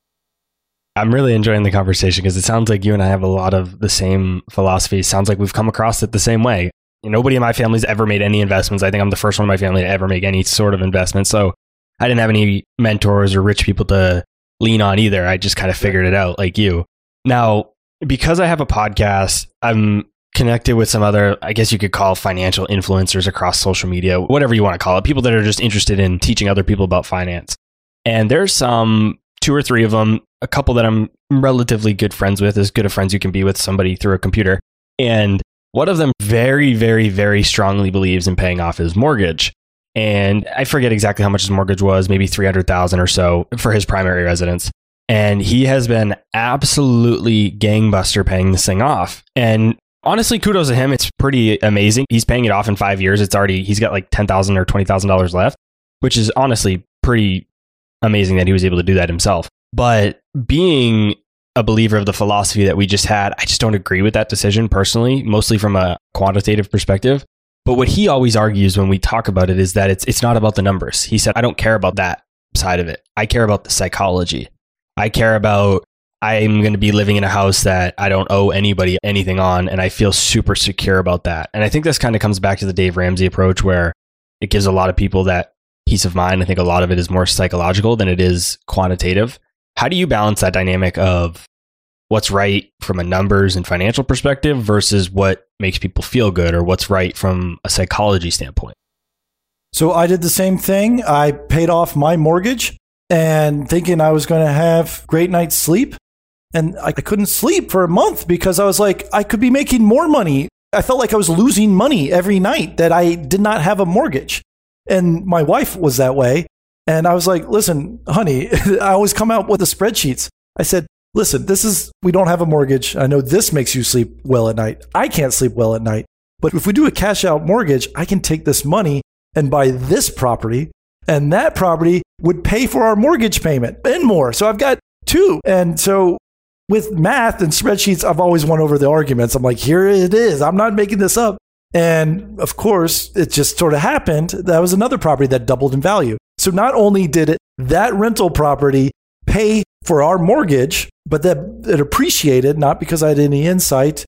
I'm really enjoying the conversation because it sounds like you and I have a lot of the same philosophy. It sounds like we've come across it the same way. Nobody in my family's ever made any investments. I think I'm the first one in my family to ever make any sort of investment. So I didn't have any mentors or rich people to lean on either. I just kind of figured it out like you. Now, because I have a podcast, I'm connected with some other, I guess you could call financial influencers across social media, whatever you want to call it, people that are just interested in teaching other people about finance. And there's some 2 or 3 of them, a couple that I'm relatively good friends with, as good of friends you can be with somebody through a computer. And one of them very, very, very strongly believes in paying off his mortgage. And I forget exactly how much his mortgage was, maybe $300,000 or so for his primary residence. And he has been absolutely gangbuster paying this thing off. And honestly, kudos to him. It's pretty amazing. He's paying it off in 5 years. He's got like $10,000 or $20,000 left, which is honestly pretty amazing that he was able to do that himself. But being a believer of the philosophy that we just had, I just don't agree with that decision personally, mostly from a quantitative perspective. But what he always argues when we talk about it is that it's not about the numbers. He said, I don't care about that side of it. I care about the psychology. I care about, I'm going to be living in a house that I don't owe anybody anything on, and I feel super secure about that. And I think this kind of comes back to the Dave Ramsey approach, where it gives a lot of people that peace of mind. I think a lot of it is more psychological than it is quantitative. How do you balance that dynamic of what's right from a numbers and financial perspective versus what makes people feel good, or what's right from a psychology standpoint? So I did the same thing. I paid off my mortgage and thinking I was going to have great night's sleep. And I couldn't sleep for a month because I was like, I could be making more money. I felt like I was losing money every night that I did not have a mortgage. And my wife was that way. And I was like, listen, honey, I always come out with the spreadsheets. I said, listen, we don't have a mortgage. I know this makes you sleep well at night. I can't sleep well at night. But if we do a cash out mortgage, I can take this money and buy this property, and that property would pay for our mortgage payment and more. So I've got two. And so with math and spreadsheets, I've always won over the arguments. I'm like, here it is. I'm not making this up. And of course, it just sort of happened. That was another property that doubled in value. So not only did that rental property pay for our mortgage, but that it appreciated, not because I had any insight.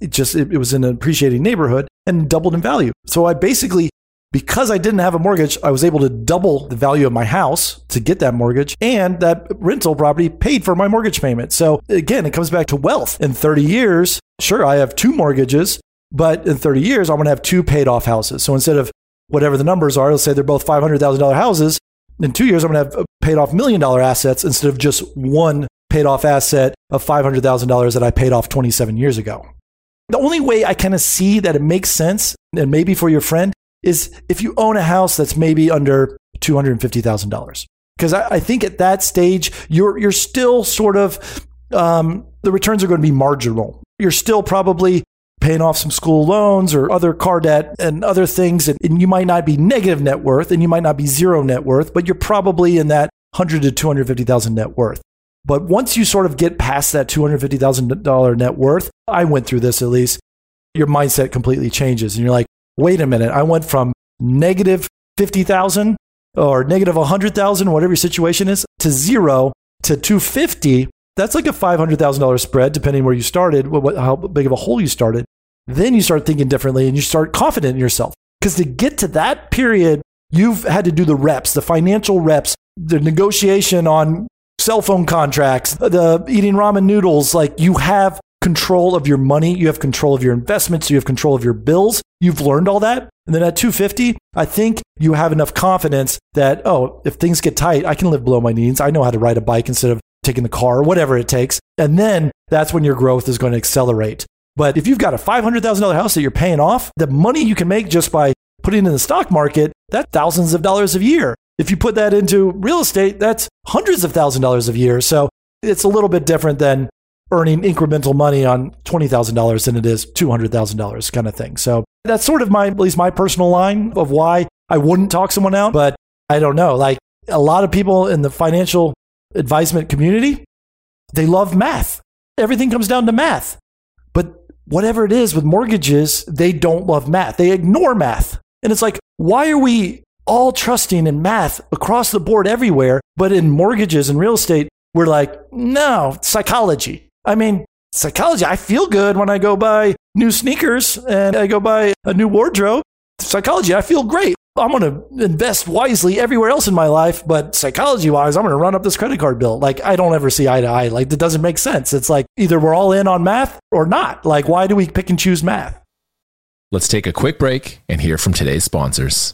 It was in an appreciating neighborhood and doubled in value. So I basically, because I didn't have a mortgage, I was able to double the value of my house to get that mortgage, and that rental property paid for my mortgage payment. So again, it comes back to wealth. In 30 years, sure, I have two mortgages, but in 30 years, I'm going to have two paid off houses. So instead of whatever the numbers are, let's say they're both $500,000 houses, in 2 years, I'm going to have paid off $1 million assets instead of just one paid off asset of $500,000 that I paid off 27 years ago. The only way I kind of see that it makes sense, and maybe for your friend, is if you own a house that's maybe under $250,000. Because I think at that stage, you're still sort of, the returns are going to be marginal. You're still probably paying off some school loans or other car debt and other things. And you might not be negative net worth and you might not be zero net worth, but you're probably in that $100,000 to $250,000 net worth. But once you sort of get past that $250,000 net worth, I went through this at least, your mindset completely changes. And you're like, wait a minute, I went from negative 50,000 or negative 100,000, whatever your situation is, to zero to 250. That's like a $500,000 spread, depending where you started, how big of a hole you started. Then you start thinking differently and you start confident in yourself. Because to get to that period, you've had to do the reps, the financial reps, the negotiation on cell phone contracts, the eating ramen noodles. Like, you have control of your money. You have control of your investments. You have control of your bills. You've learned all that. And then at 250, I think you have enough confidence that, oh, if things get tight, I can live below my means. I know how to ride a bike instead of taking the car, whatever it takes. And then that's when your growth is going to accelerate. But if you've got a $500,000 house that you're paying off, the money you can make just by putting it in the stock market, that's thousands of dollars a year. If you put that into real estate, that's hundreds of thousands of dollars a year. So it's a little bit different than earning incremental money on $20,000 than it is $200,000 kind of thing. So that's sort of at least my personal line of why I wouldn't talk someone out. But I don't know, like a lot of people in the financial advisement community, they love math. Everything comes down to math. But whatever it is with mortgages, they don't love math. They ignore math. And it's like, why are we all trusting in math across the board everywhere, but in mortgages and real estate, we're like, no, psychology. I mean, psychology, I feel good when I go buy new sneakers and I go buy a new wardrobe. Psychology, I feel great. I'm going to invest wisely everywhere else in my life, but psychology-wise, I'm going to run up this credit card bill. Like, I don't ever see eye to eye. Like, that doesn't make sense. It's like either we're all in on math or not. Like, why do we pick and choose math? Let's take a quick break and hear from today's sponsors.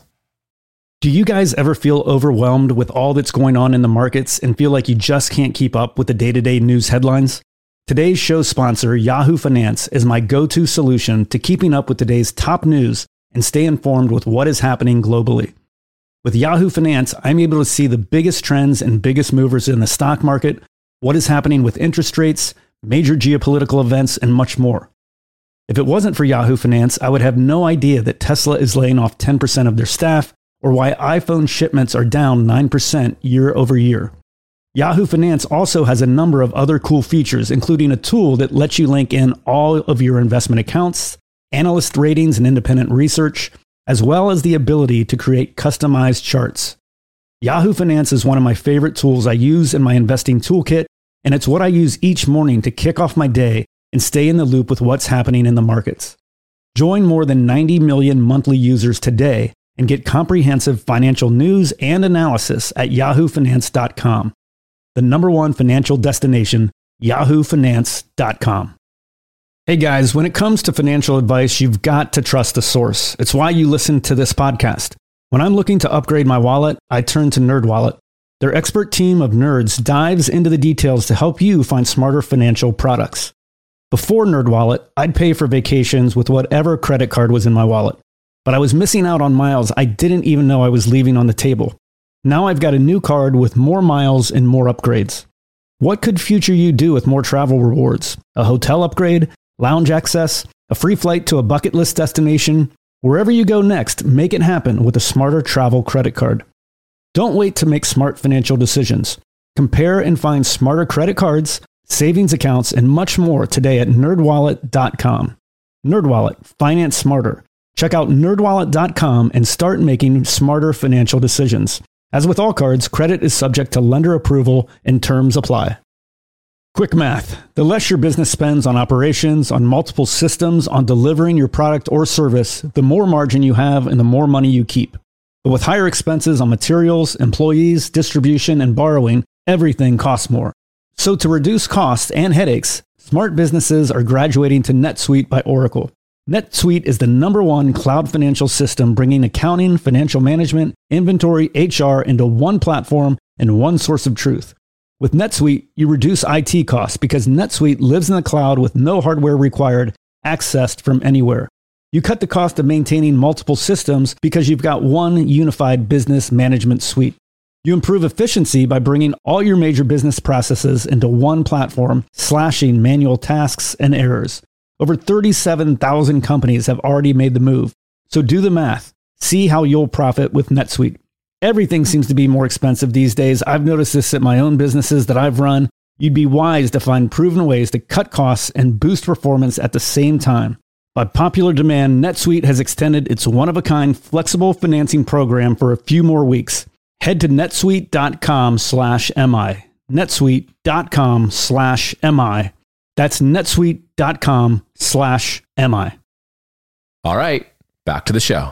Do you guys ever feel overwhelmed with all that's going on in the markets and feel like you just can't keep up with the day-to-day news headlines? Today's show sponsor, Yahoo Finance, is my go-to solution to keeping up with today's top news and stay informed with what is happening globally. With Yahoo Finance, I'm able to see the biggest trends and biggest movers in the stock market, what is happening with interest rates, major geopolitical events, and much more. If it wasn't for Yahoo Finance, I would have no idea that Tesla is laying off 10% of their staff, or why iPhone shipments are down 9% year over year. Yahoo Finance also has a number of other cool features, including a tool that lets you link in all of your investment accounts, analyst ratings and independent research, as well as the ability to create customized charts. Yahoo Finance is one of my favorite tools I use in my investing toolkit, and it's what I use each morning to kick off my day and stay in the loop with what's happening in the markets. Join more than 90 million monthly users today and get comprehensive financial news and analysis at yahoofinance.com. The number one financial destination, yahoofinance.com. Hey guys, when it comes to financial advice, you've got to trust the source. It's why you listen to this podcast. When I'm looking to upgrade my wallet, I turn to NerdWallet. Their expert team of nerds dives into the details to help you find smarter financial products. Before NerdWallet, I'd pay for vacations with whatever credit card was in my wallet. but I was missing out on miles I didn't even know I was leaving on the table. Now I've got a new card with more miles and more upgrades. What could future you do with more travel rewards? A hotel upgrade, lounge access, a free flight to a bucket list destination? Wherever you go next, make it happen with a Smarter Travel credit card. Don't wait to make smart financial decisions. Compare and find smarter credit cards, savings accounts, and much more today at nerdwallet.com. NerdWallet, finance smarter. Check out nerdwallet.com and start making smarter financial decisions. As with all cards, credit is subject to lender approval and terms apply. Quick math. The less your business spends on operations, on multiple systems, on delivering your product or service, the more margin you have and the more money you keep. But with higher expenses on materials, employees, distribution, and borrowing, everything costs more. So to reduce costs and headaches, smart businesses are graduating to NetSuite by Oracle. NetSuite is the #1 cloud financial system bringing accounting, financial management, inventory, HR into one platform and one source of truth. With NetSuite, you reduce IT costs because NetSuite lives in the cloud with no hardware required, accessed from anywhere. You cut the cost of maintaining multiple systems because you've got one unified business management suite. You improve efficiency by bringing all your major business processes into one platform, slashing manual tasks and errors. Over 37,000 companies have already made the move. So do the math. See how you'll profit with NetSuite. Everything seems to be more expensive these days. I've noticed this at my own businesses that I've run. You'd be wise to find proven ways to cut costs and boost performance at the same time. By popular demand, NetSuite has extended its one-of-a-kind flexible financing program for a few more weeks. Head to netsuite.com/MI. netsuite.com/MI. That's netsuite.com/MI. All right, back to the show.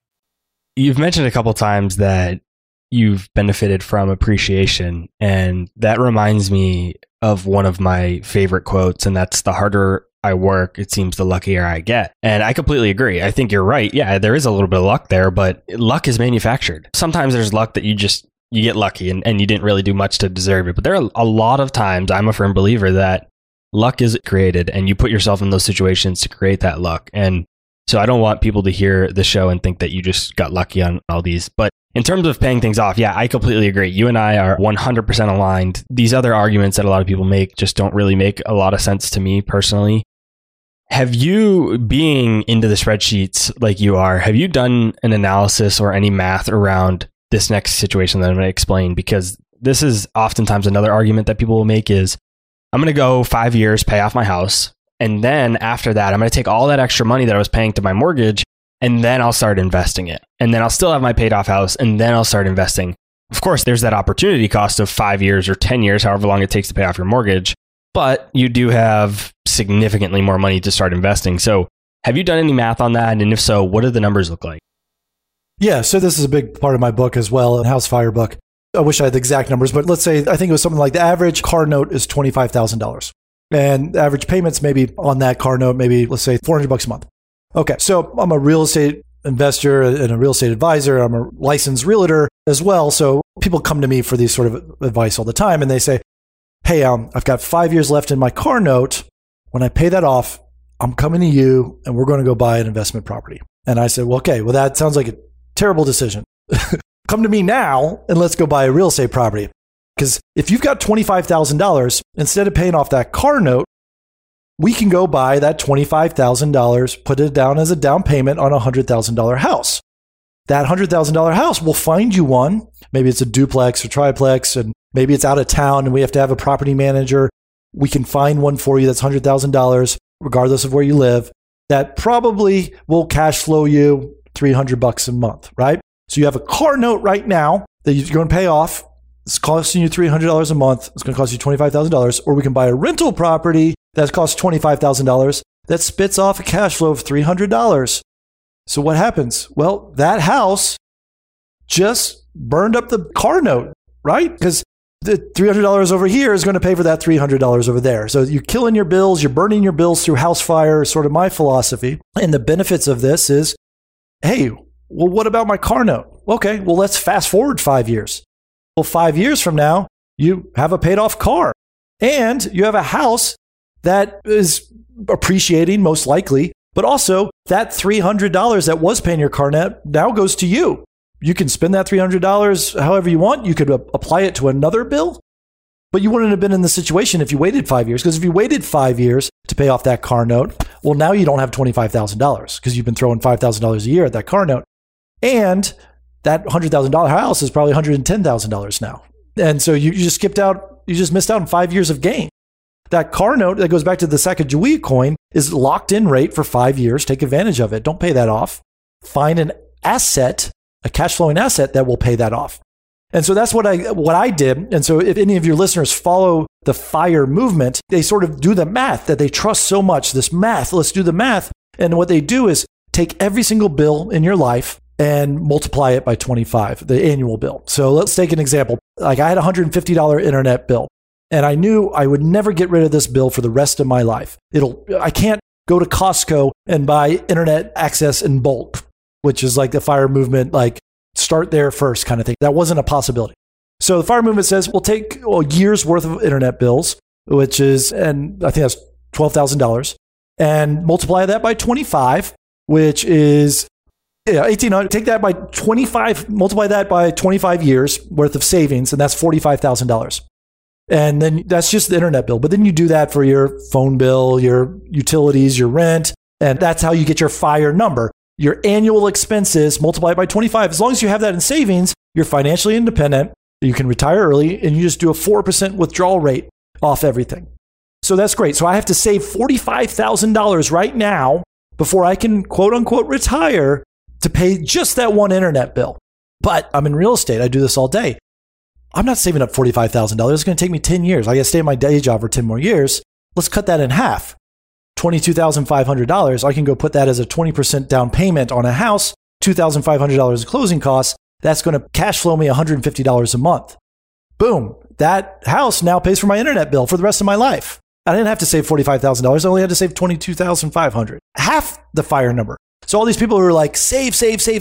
You've mentioned a couple times that you've benefited from appreciation, and that reminds me of one of my favorite quotes, and that's the harder I work, it seems the luckier I get. And I completely agree. I think you're right. Yeah, there is a little bit of luck there, but luck is manufactured. Sometimes there's luck that you get lucky and you didn't really do much to deserve it. But there are a lot of times, I'm a firm believer that luck is created and you put yourself in those situations to create that luck. And so I don't want people to hear the show and think that you just got lucky on all these. But in terms of paying things off, yeah, I completely agree. You and I are 100% aligned. These other arguments that a lot of people make just don't really make a lot of sense to me personally. Have you, being into the spreadsheets like you are, have you done an analysis or any math around this next situation that I'm going to explain? Because this is oftentimes another argument that people will make is, I'm going to go 5 years, pay off my house. And then after that, I'm going to take all that extra money that I was paying to my mortgage, and then I'll start investing it. And then I'll still have my paid off house, and then I'll start investing. Of course, there's that opportunity cost of 5 years or 10 years, however long it takes to pay off your mortgage. But you do have significantly more money to start investing. So have you done any math on that? And if so, what do the numbers look like? Yeah, so this is a big part of my book as well, a House Fire book. I wish I had the exact numbers, but let's say, I think it was something like the average car note is $25,000. And the average payments maybe on that car note, maybe let's say $400 a month. Okay, so I'm a real estate investor and a real estate advisor. I'm a licensed realtor as well. So people come to me for these sort of advice all the time, and they say, hey, I've got 5 years left in my car note. When I pay that off, I'm coming to you and we're going to go buy an investment property. And I said, well, okay, well, that sounds like a terrible decision. Come to me now and let's go buy a real estate property. Because if you've got $25,000, instead of paying off that car note, we can go buy that $25,000, put it down as a down payment on a $100,000 house. That $100,000 house, we'll find you one. Maybe it's a duplex or triplex, and maybe it's out of town and we have to have a property manager. We can find one for you that's $100,000, regardless of where you live, that probably will cash flow you $300 a month, right? So you have a car note right now that you're going to pay off. It's costing you $300 a month. It's going to cost you $25,000. Or we can buy a rental property that costs $25,000 that spits off a cash flow of $300. So what happens? Well, that house just burned up the car note, right? Because the $300 over here is going to pay for that $300 over there. So you're killing your bills, you're burning your bills through house fire, sort of my philosophy. And the benefits of this is, hey, well, what about my car note? Okay, well, let's fast forward 5 years. Well, 5 years from now, you have a paid off car and you have a house that is appreciating most likely, but also that $300 that was paying your car note now goes to you. You can spend that $300 however you want. You could apply it to another bill, but you wouldn't have been in the situation if you waited 5 years. Because if you waited 5 years to pay off that car note, well, now you don't have $25,000 because you've been throwing $5,000 a year at that car note. And that $100,000 house is probably $110,000 now. And so you just skipped out, you just missed out on 5 years of gain. That car note that goes back to the Sacagawea coin is locked in rate for 5 years. Take advantage of it. Don't pay that off. Find an asset, a cash flowing asset that will pay that off. And so that's what I did. And so if any of your listeners follow the FIRE movement, they sort of do the math that they trust so much, this math, let's do the math. And what they do is take every single bill in your life and multiply it by 25, the annual bill. So let's take an example. Like I had a $150 internet bill, and I knew I would never get rid of this bill for the rest of my life. I can't go to Costco and buy internet access in bulk, which is like the FIRE movement, like start there first kind of thing. That wasn't a possibility. So the FIRE movement says we'll take a year's worth of internet bills, which is, and I think that's $12,000, and multiply that by 25, which is $1,800. Take that by 25, multiply that by 25 years worth of savings, and that's $45,000. And then that's just the internet bill. But then you do that for your phone bill, your utilities, your rent, and that's how you get your FIRE number. Your annual expenses multiplied by 25. As long as you have that in savings, you're financially independent. You can retire early, and you just do a 4% withdrawal rate off everything. So that's great. So I have to save $45,000 right now before I can quote unquote retire to pay just that one internet bill. But I'm in real estate. I do this all day. I'm not saving up $45,000. It's going to take me 10 years. I got to stay in my day job for 10 more years. Let's cut that in half. $22,500. I can go put that as a 20% down payment on a house, $2,500 in closing costs. That's going to cash flow me $150 a month. Boom. That house now pays for my internet bill for the rest of my life. I didn't have to save $45,000. I only had to save $22,500. Half the FIRE number. So all these people who are like, save,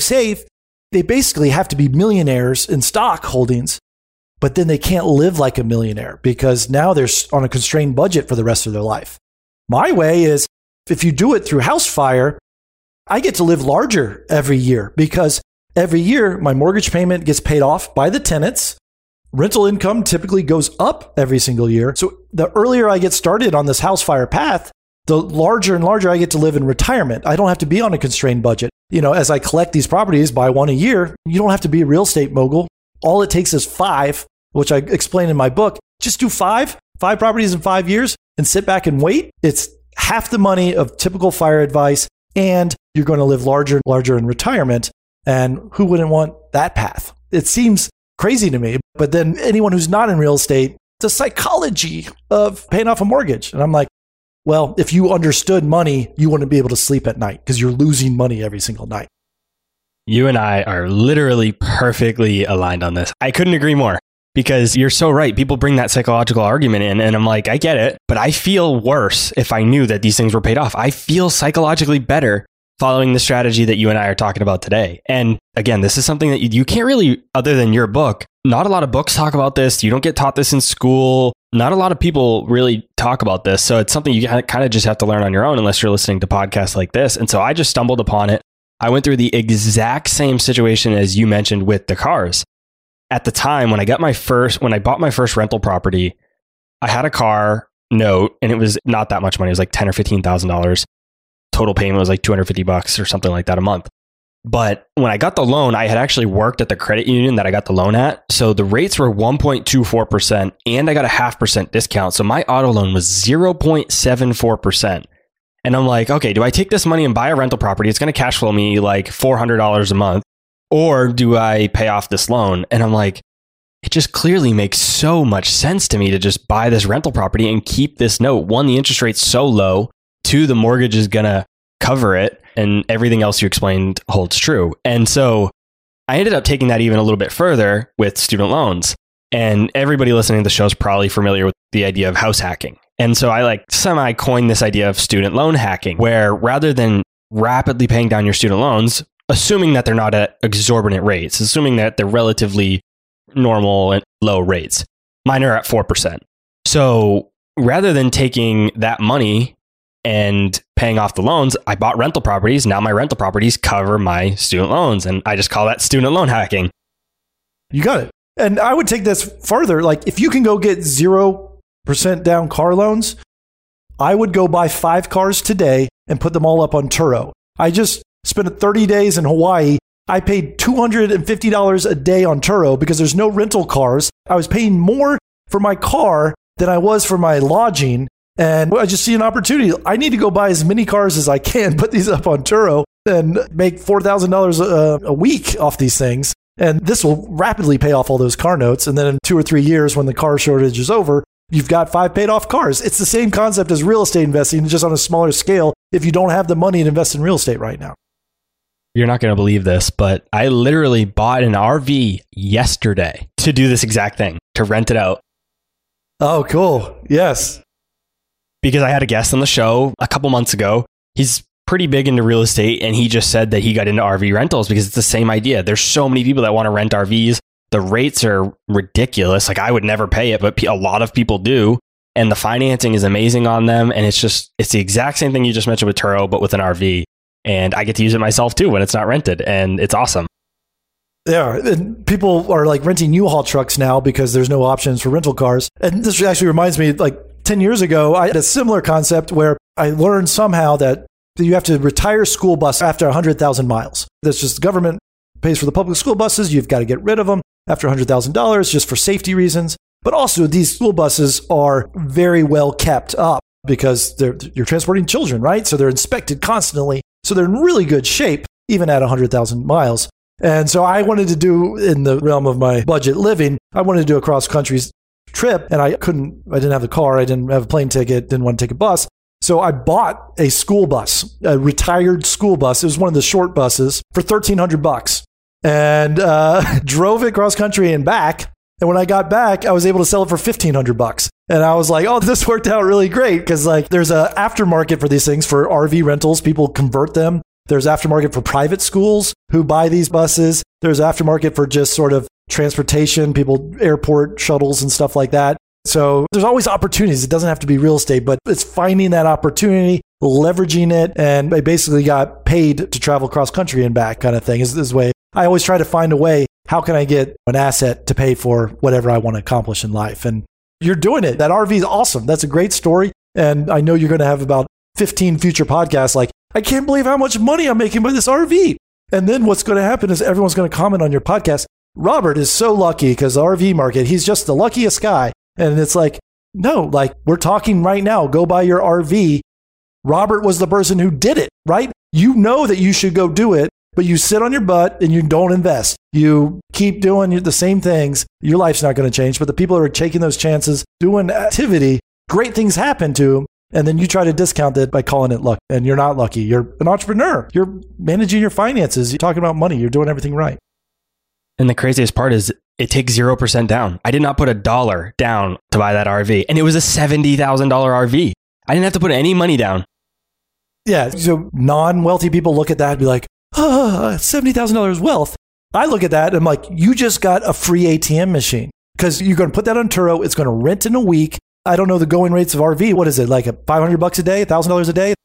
they basically have to be millionaires in stock holdings, but then they can't live like a millionaire because now they're on a constrained budget for the rest of their life. My way is, if you do it through House FIRE, I get to live larger every year because every year my mortgage payment gets paid off by the tenants. Rental income typically goes up every single year. So the earlier I get started on this House FIRE path, the larger and larger I get to live in retirement. I don't have to be on a constrained budget. As I collect these properties, buy one a year, you don't have to be a real estate mogul. All it takes is 5, which I explain in my book. Just do 5 properties in 5 years and sit back and wait. It's half the money of typical FIRE advice, and you're going to live larger and larger in retirement. And who wouldn't want that path? It seems crazy to me, but then anyone who's not in real estate, the psychology of paying off a mortgage. And I'm like, well, if you understood money, you wouldn't be able to sleep at night because you're losing money every single night. You and I are literally perfectly aligned on this. I couldn't agree more because you're so right. People bring that psychological argument in and I'm like, I get it, but I feel worse if I knew that these things were paid off. I feel psychologically better following the strategy that you and I are talking about today. And again, this is something that you can't really, other than your book, not a lot of books talk about this. You don't get taught this in school. Not a lot of people really talk about this. So it's something you kind of just have to learn on your own unless you're listening to podcasts like this. And so I just stumbled upon it. I went through the exact same situation as you mentioned with the cars. At the time when I bought my first rental property, I had a car note and it was not that much money. It was like $10,000 or $15,000. Total payment was like $250 or something like that a month. But when I got the loan, I had actually worked at the credit union that I got the loan at. So the rates were 1.24% and I got a 0.5% discount. So my auto loan was 0.74%. And I'm like, okay, do I take this money and buy a rental property? It's going to cash flow me like $400 a month. Or do I pay off this loan? And I'm like, it just clearly makes so much sense to me to just buy this rental property and keep this note. 1, the interest rate's so low. 2, the mortgage is going to cover it. And everything else you explained holds true. And so I ended up taking that even a little bit further with student loans. And everybody listening to the show is probably familiar with the idea of house hacking. And so I semi-coined this idea of student loan hacking, where rather than rapidly paying down your student loans, assuming that they're not at exorbitant rates, assuming that they're relatively normal and low rates, mine are at 4%. So rather than taking that money and paying off the loans, I bought rental properties. Now my rental properties cover my student loans. And I just call that student loan hacking. You got it. And I would take this further. Like if you can go get 0% down car loans, I would go buy 5 cars today and put them all up on Turo. I just spent 30 days in Hawaii. I paid $250 a day on Turo because there's no rental cars. I was paying more for my car than I was for my lodging. And I just see an opportunity. I need to go buy as many cars as I can, put these up on Turo, and make $4,000 a week off these things. And this will rapidly pay off all those car notes. And then in 2 or 3 years, when the car shortage is over, you've got 5 paid off cars. It's the same concept as real estate investing, just on a smaller scale if you don't have the money to invest in real estate right now. You're not going to believe this, but I literally bought an RV yesterday to do this exact thing, to rent it out. Oh, cool. Yes. Because I had a guest on the show a couple months ago. He's pretty big into real estate, and he just said that he got into RV rentals because it's the same idea. There's so many people that want to rent RVs. The rates are ridiculous. Like I would never pay it, but a lot of people do. And the financing is amazing on them. And it's the exact same thing you just mentioned with Turo, but with an RV. And I get to use it myself too when it's not rented. And it's awesome. Yeah, and people are like renting U-Haul trucks now because there's no options for rental cars. And this actually reminds me, like 10 years ago, I had a similar concept where I learned somehow that you have to retire school bus after 100,000 miles. That's just the government pays for the public school buses. You've got to get rid of them after $100,000 just for safety reasons. But also these school buses are very well kept up because you're transporting children, right? So they're inspected constantly. So they're in really good shape, even at 100,000 miles. And so I wanted to do, in the realm of my budget living, I wanted to do a cross-country trip, and I didn't have a car, I didn't have a plane ticket, didn't want to take a bus. So I bought a school bus, a retired school bus. It was one of the short buses for $1,300 and drove it cross-country and back. And when I got back, I was able to sell it for $1,500. And I was like, oh, this worked out really great because like there's an aftermarket for these things for RV rentals. People convert them. There's aftermarket for private schools who buy these buses. There's aftermarket for just sort of transportation, people, airport shuttles and stuff like that. So there's always opportunities. It doesn't have to be real estate, but it's finding that opportunity, leveraging it. And I basically got paid to travel cross country and back kind of thing is this way. I always try to find a way. How can I get an asset to pay for whatever I want to accomplish in life? And you're doing it. That RV is awesome. That's a great story. And I know you're going to have about 15 future podcasts like, I can't believe how much money I'm making by this RV. And then what's going to happen is everyone's going to comment on your podcast. Robert is so lucky because the RV market, he's just the luckiest guy. And it's like, no, like we're talking right now, go buy your RV. Robert was the person who did it, right? You know that you should go do it, but you sit on your butt and you don't invest. You keep doing the same things. Your life's not going to change, but the people who are taking those chances, doing activity, great things happen to them. And then you try to discount it by calling it luck. And you're not lucky. You're an entrepreneur. You're managing your finances. You're talking about money. You're doing everything right. And the craziest part is it takes 0% down. I did not put $1 down to buy that RV. And it was a $70,000 RV. I didn't have to put any money down. Yeah. So non-wealthy people look at that and be like, $70,000 wealth. I look at that and I'm like, you just got a free ATM machine because you're going to put that on Turo. It's going to rent in a week. I don't know the going rates of RV. What is it? Like $500 a day, $1,000 a day?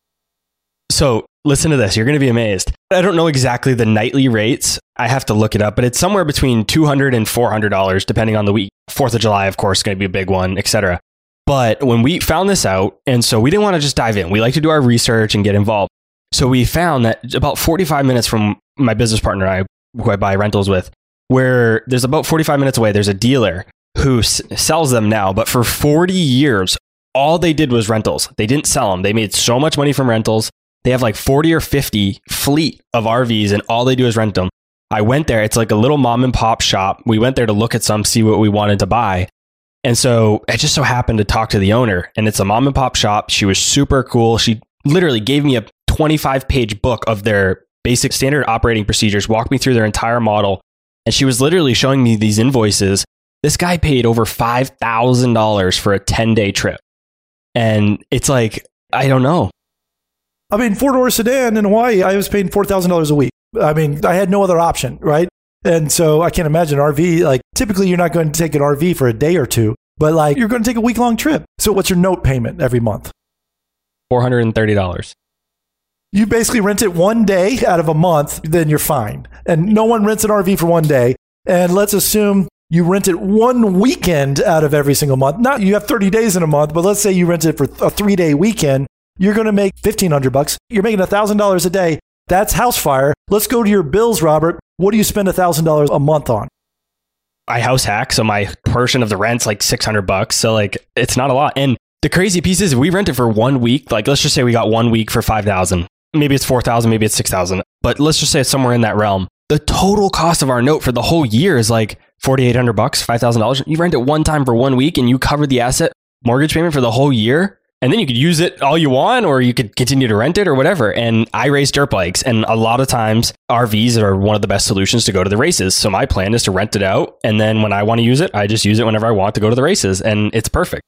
So listen to this. You're going to be amazed. I don't know exactly the nightly rates. I have to look it up, but it's somewhere between $200 and $400, depending on the week. 4th of July, of course, is going to be a big one, etc. But when we found this out, and so we didn't want to just dive in. We like to do our research and get involved. So we found that about 45 minutes from my business partner and I, who I buy rentals with, where there's about 45 minutes away, there's a dealer who sells them now. But for 40 years, all they did was rentals. They didn't sell them. They made so much money from rentals. They have like 40 or 50 fleet of RVs and all they do is rent them. I went there. It's like a little mom and pop shop. We went there to look at some, see what we wanted to buy. And so I just so happened to talk to the owner, and it's a mom and pop shop. She was super cool. She literally gave me a 25-page book of their basic standard operating procedures, walked me through their entire model. And she was literally showing me these invoices. This guy paid over $5,000 for a 10-day trip. And it's like, I don't know. I mean, 4-door sedan in Hawaii, I was paying $4,000 a week. I mean, I had no other option, right? And so I can't imagine an RV. Like, typically, you're not going to take an RV for a day or two, but like, you're going to take a week-long trip. So what's your note payment every month? $430. You basically rent it one day out of a month, then you're fine. And no one rents an RV for one day. And let's assume you rent it one weekend out of every single month. Not you have 30 days in a month, but let's say you rent it for a 3-day weekend. You're going to make $1,500. You're making $1,000 a day. That's house fire. Let's go to your bills, Robert. What do you spend $1,000 a month on? I house hack, so my portion of the rent's like $600. So like, it's not a lot. And the crazy piece is we rent it for 1 week. Like, let's just say we got 1 week for $5,000. Maybe it's $4,000, maybe it's $6,000. But let's just say it's somewhere in that realm. The total cost of our note for the whole year is like $4,800, $5,000. You rent it one time for 1 week and you cover the asset mortgage payment for the whole year. And then you could use it all you want, or you could continue to rent it or whatever. And I race dirt bikes. And a lot of times RVs are one of the best solutions to go to the races. So my plan is to rent it out. And then when I want to use it, I just use it whenever I want to go to the races. And it's perfect.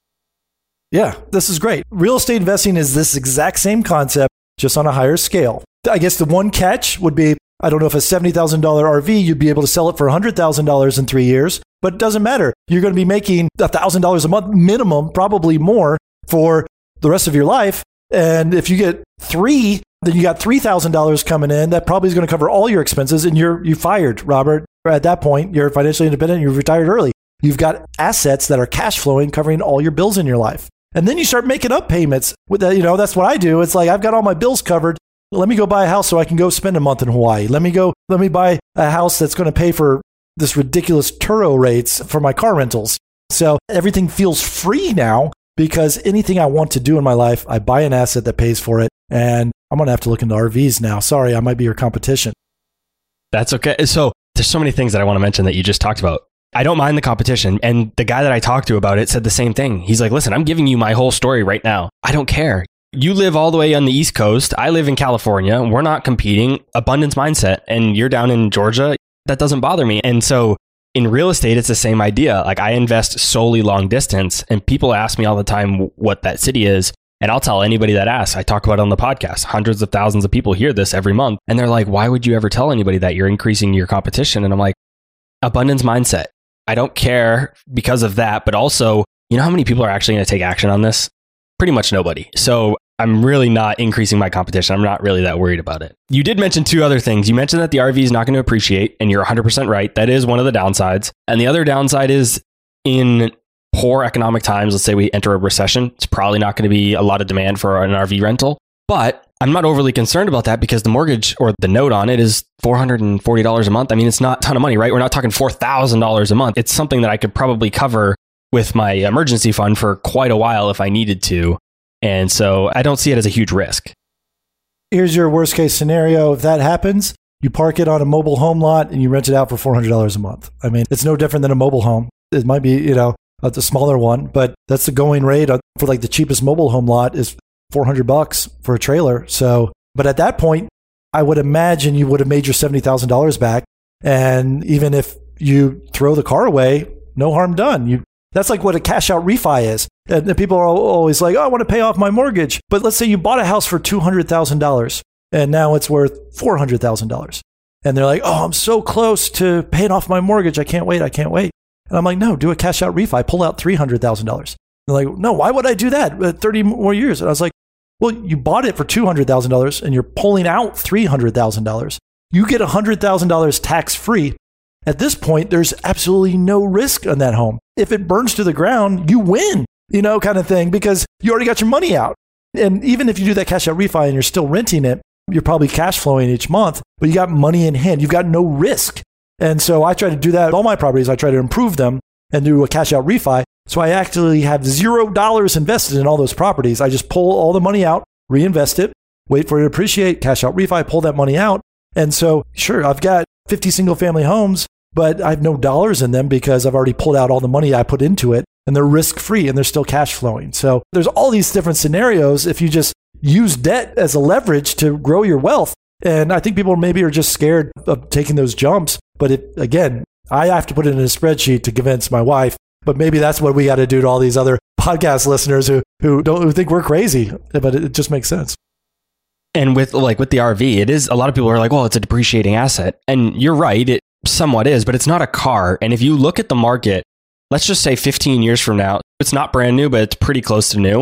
Yeah, this is great. Real estate investing is this exact same concept, just on a higher scale. I guess the one catch would be, I don't know if a $70,000 RV, you'd be able to sell it for $100,000 in 3 years, but it doesn't matter. You're going to be making $1,000 a month minimum, probably more, for the rest of your life. And if you get 3, then you got $3,000 coming in. That probably is going to cover all your expenses. And you fired, Robert. At that point, you're financially independent. You've retired early. You've got assets that are cash flowing, covering all your bills in your life. And then you start making up payments. With that, that's what I do. It's like, I've got all my bills covered. Let me go buy a house so I can go spend a month in Hawaii. Let me buy a house that's going to pay for this ridiculous Turo rates for my car rentals. So everything feels free now, because anything I want to do in my life, I buy an asset that pays for it. And I'm going to have to look into RVs now. Sorry, I might be your competition. That's okay. So there's so many things that I want to mention that you just talked about. I don't mind the competition. And the guy that I talked to about it said the same thing. He's like, listen, I'm giving you my whole story right now. I don't care. You live all the way on the East Coast. I live in California. We're not competing. Abundance mindset. And you're down in Georgia. That doesn't bother me. And so in real estate, it's the same idea. Like, I invest solely long distance, and people ask me all the time what that city is. And I'll tell anybody that asks. I talk about it on the podcast. Hundreds of thousands of people hear this every month. And they're like, why would you ever tell anybody that? You're increasing your competition. And I'm like, abundance mindset. I don't care because of that. But also, you know how many people are actually going to take action on this? Pretty much nobody. So I'm really not increasing my competition. I'm not really that worried about it. You did mention 2 other things. You mentioned that the RV is not going to appreciate, and you're 100% right. That is one of the downsides. And the other downside is, in poor economic times, let's say we enter a recession, it's probably not going to be a lot of demand for an RV rental. But I'm not overly concerned about that, because the mortgage or the note on it is $440 a month. I mean, it's not a ton of money, right? We're not talking $4,000 a month. It's something that I could probably cover with my emergency fund for quite a while if I needed to. And so I don't see it as a huge risk. Here's your worst case scenario. If that happens, you park it on a mobile home lot and you rent it out for $400 a month. I mean, it's no different than a mobile home. It might be, a smaller one, but that's the going rate for like the cheapest mobile home lot is $400 for a trailer. So, but at that point, I would imagine you would have made your $70,000 back. And even if you throw the car away, no harm done. That's like what a cash out refi is. And people are always like, oh, I want to pay off my mortgage. But let's say you bought a house for $200,000 and now it's worth $400,000. And they're like, oh, I'm so close to paying off my mortgage. I can't wait. And I'm like, no, do a cash out refi. Pull out $300,000. They're like, no, why would I do that? 30 more years. And I was like, well, you bought it for $200,000 and you're pulling out $300,000. You get $100,000 tax free. At this point, there's absolutely no risk on that home. If it burns to the ground, you win, kind of thing, because you already got your money out. And even if you do that cash out refi and you're still renting it, you're probably cash flowing each month, but you got money in hand. You've got no risk. And so I try to do that with all my properties. I try to improve them and do a cash out refi. So I actually have $0 invested in all those properties. I just pull all the money out, reinvest it, wait for it to appreciate, cash out refi, pull that money out. And so, sure, I've got 50 single family homes, but I have no dollars in them because I've already pulled out all the money I put into it, and they're risk free and they're still cash flowing. So there's all these different scenarios if you just use debt as a leverage to grow your wealth. And I think people maybe are just scared of taking those jumps. But again, I have to put it in a spreadsheet to convince my wife. But maybe that's what we got to do to all these other podcast listeners who think we're crazy. But it just makes sense. And with the RV, it is, a lot of people are like, well, it's a depreciating asset. And you're right, it somewhat is, but it's not a car. And if you look at the market, let's just say 15 years from now, it's not brand new, but it's pretty close to new.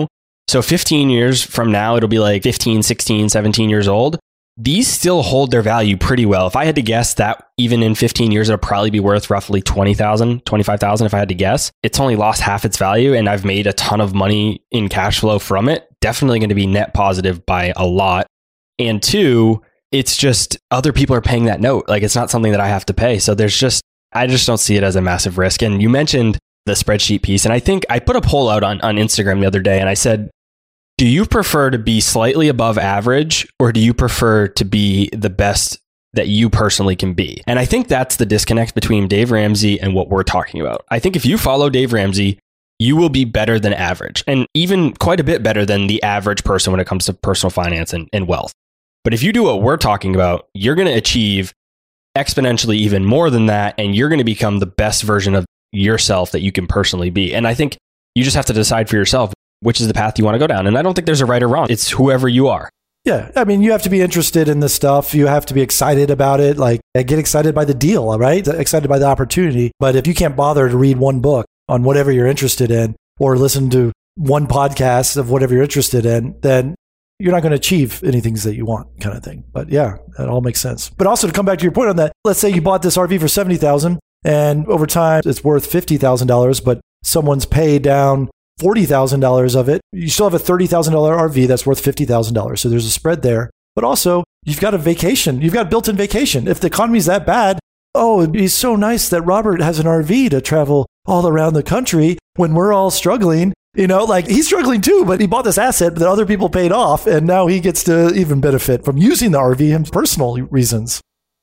So 15 years from now, it'll be like 15, 16, 17 years old. These still hold their value pretty well. If I had to guess that even in 15 years, it'll probably be worth roughly $20,000, $25,000 if I had to guess. It's only lost half its value and I've made a ton of money in cash flow from it. Definitely going to be net positive by a lot. And two, it's just other people are paying that note. Like it's not something that I have to pay. So I just don't see it as a massive risk. And you mentioned the spreadsheet piece. And I think I put a poll out on Instagram the other day and I said, do you prefer to be slightly above average or do you prefer to be the best that you personally can be? And I think that's the disconnect between Dave Ramsey and what we're talking about. I think if you follow Dave Ramsey, you will be better than average and even quite a bit better than the average person when it comes to personal finance and wealth. But if you do what we're talking about, you're going to achieve exponentially even more than that. And you're going to become the best version of yourself that you can personally be. And I think you just have to decide for yourself which is the path you want to go down. And I don't think there's a right or wrong. It's whoever you are. Yeah. I mean, you have to be interested in this stuff. You have to be excited about it. Like get excited by the deal, right? Excited by the opportunity. But if you can't bother to read one book on whatever you're interested in or listen to one podcast of whatever you're interested in, then you're not going to achieve anything that you want kind of thing. But yeah, that all makes sense. But also to come back to your point on that, let's say you bought this RV for $70,000 and over time it's worth $50,000, but someone's paid down $40,000 of it. You still have a $30,000 RV that's worth $50,000. So there's a spread there. But also you've got a vacation. You've got built-in vacation. If the economy's that bad, it'd be so nice that Robert has an RV to travel all around the country when we're all struggling. You know, like he's struggling too, but he bought this asset that other people paid off. And now he gets to even benefit from using the RV for personal reasons.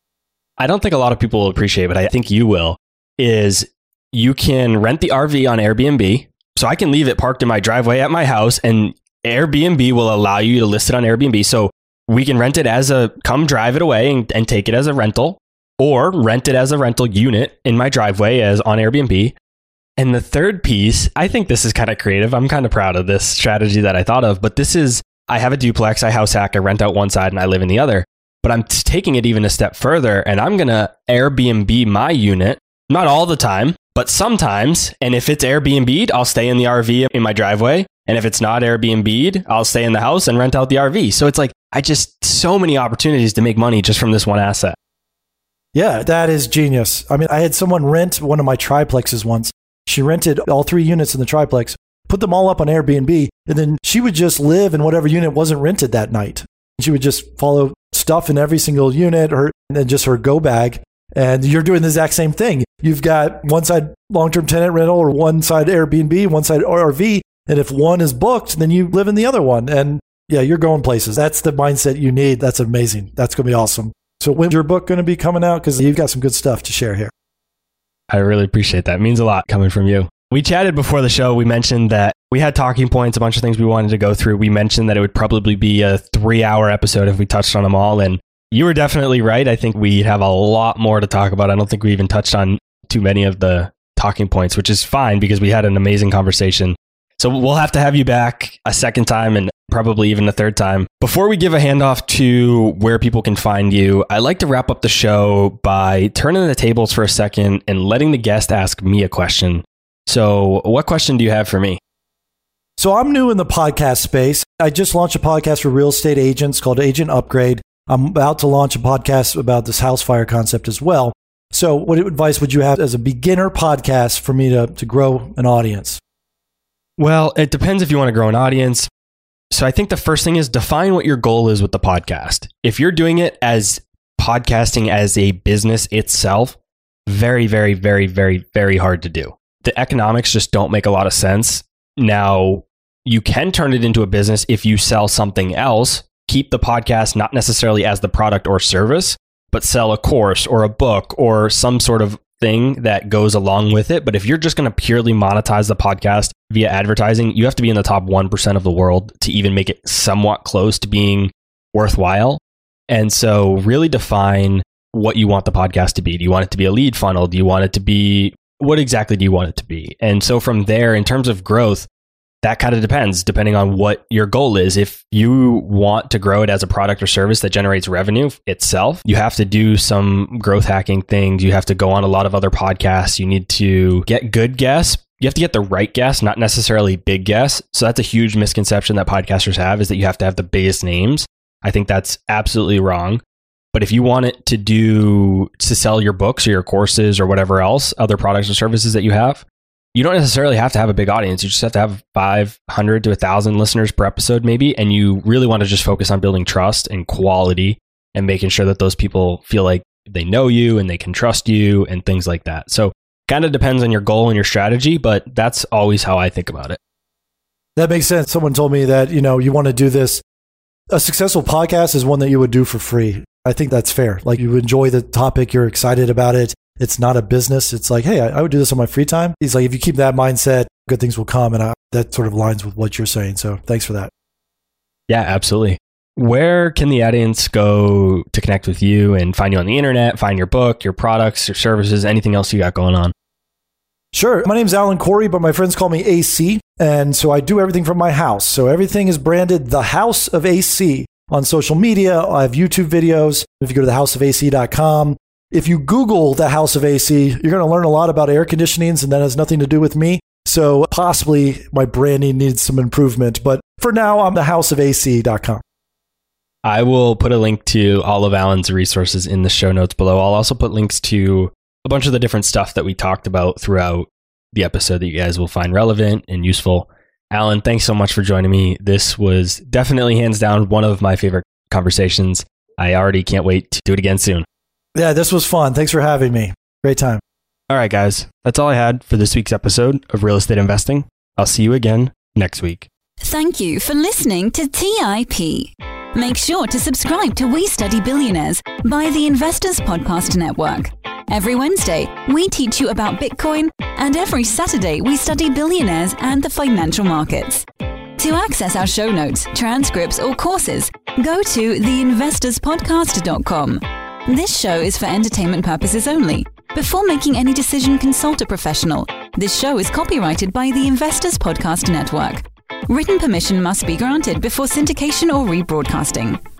I don't think a lot of people will appreciate, but I think you will, is you can rent the RV on Airbnb. So I can leave it parked in my driveway at my house and Airbnb will allow you to list it on Airbnb. So we can rent it come drive it away and take it as a rental or rent it as a rental unit in my driveway as on Airbnb. And the third piece, I think this is kind of creative. I'm kind of proud of this strategy that I thought of, but I have a duplex, I house hack, I rent out one side and I live in the other, but I'm taking it even a step further and I'm going to Airbnb my unit, not all the time, but sometimes. And if it's Airbnb'd, I'll stay in the RV in my driveway. And if it's not Airbnb'd, I'll stay in the house and rent out the RV. So it's like, so many opportunities to make money just from this one asset. Yeah, that is genius. I mean, I had someone rent one of my triplexes once. She rented all 3 units in the triplex, put them all up on Airbnb, and then she would just live in whatever unit wasn't rented that night. She would just follow stuff in every single unit, and then just her go bag. And you're doing the exact same thing. You've got one side long-term tenant rental or one side Airbnb, one side RV. And if one is booked, then you live in the other one. And yeah, you're going places. That's the mindset you need. That's amazing. That's going to be awesome. So when's your book going to be coming out? Because you've got some good stuff to share here. I really appreciate that. It means a lot coming from you. We chatted before the show. We mentioned that we had talking points, a bunch of things we wanted to go through. We mentioned that it would probably be a 3-hour episode if we touched on them all. And you were definitely right. I think we have a lot more to talk about. I don't think we even touched on too many of the talking points, which is fine because we had an amazing conversation. So we'll have to have you back a second time and probably even a third time. Before we give a handoff to where people can find you, I like to wrap up the show by turning the tables for a second and letting the guest ask me a question. So what question do you have for me? So I'm new in the podcast space. I just launched a podcast for real estate agents called Agent Upgrade. I'm about to launch a podcast about this house fire concept as well. So what advice would you have as a beginner podcast for me to grow an audience? Well, it depends if you want to grow an audience. So I think the first thing is define what your goal is with the podcast. If you're doing it as podcasting as a business itself, very, very, very, very, very hard to do. The economics just don't make a lot of sense. Now, you can turn it into a business if you sell something else. Keep the podcast not necessarily as the product or service, but sell a course or a book or some sort of thing that goes along with it. But if you're just going to purely monetize the podcast via advertising, you have to be in the top 1% of the world to even make it somewhat close to being worthwhile. And so really define what you want the podcast to be. Do you want it to be a lead funnel? Do you want it to be, what exactly do you want it to be? And so from there, in terms of growth, that kind of depends depending on what your goal is. If you want to grow it as a product or service that generates revenue itself, you have to do some growth hacking things. You have to go on a lot of other podcasts. You need to get good guests. you have to get the right guest, not necessarily big guests. So that's a huge misconception that podcasters have, is that you have to have the biggest names. I think that's absolutely wrong. But if you want it to sell your books or your courses or whatever else, other products or services that you have, you don't necessarily have to have a big audience. You just have to have 500 to 1,000 listeners per episode maybe. And you really want to just focus on building trust and quality and making sure that those people feel like they know you and they can trust you and things like that. So kind of depends on your goal and your strategy, but that's always how I think about it. That makes sense. Someone told me that, you want to do this. A successful podcast is one that you would do for free. I think that's fair. Like, you enjoy the topic, you're excited about it. It's not a business. It's like, hey, I would do this on my free time. He's like, if you keep that mindset, good things will come. And that sort of aligns with what you're saying. So thanks for that. Yeah, absolutely. Where can the audience go to connect with you and find you on the internet, find your book, your products, your services, anything else you got going on? Sure. My name's Alan Corey, but my friends call me AC. And so I do everything from my house. So everything is branded The House of AC on social media. I have YouTube videos. If you go to thehouseofac.com, if you Google The House of AC, you're going to learn a lot about air conditionings, and that has nothing to do with me. So possibly my branding needs some improvement. But for now, I'm thehouseofac.com. I will put a link to all of Alan's resources in the show notes below. I'll also put links to a bunch of the different stuff that we talked about throughout the episode that you guys will find relevant and useful. Alan, thanks so much for joining me. This was definitely hands down one of my favorite conversations. I already can't wait to do it again soon. Yeah, this was fun. Thanks for having me. Great time. All right, guys. That's all I had for this week's episode of Real Estate Investing. I'll see you again next week. Thank you for listening to TIP. Make sure to subscribe to We Study Billionaires by the Investors Podcast Network. Every Wednesday, we teach you about Bitcoin, and every Saturday, we study billionaires and the financial markets. To access our show notes, transcripts, or courses, go to theinvestorspodcast.com. This show is for entertainment purposes only. Before making any decision, consult a professional. This show is copyrighted by the Investors Podcast Network. Written permission must be granted before syndication or rebroadcasting.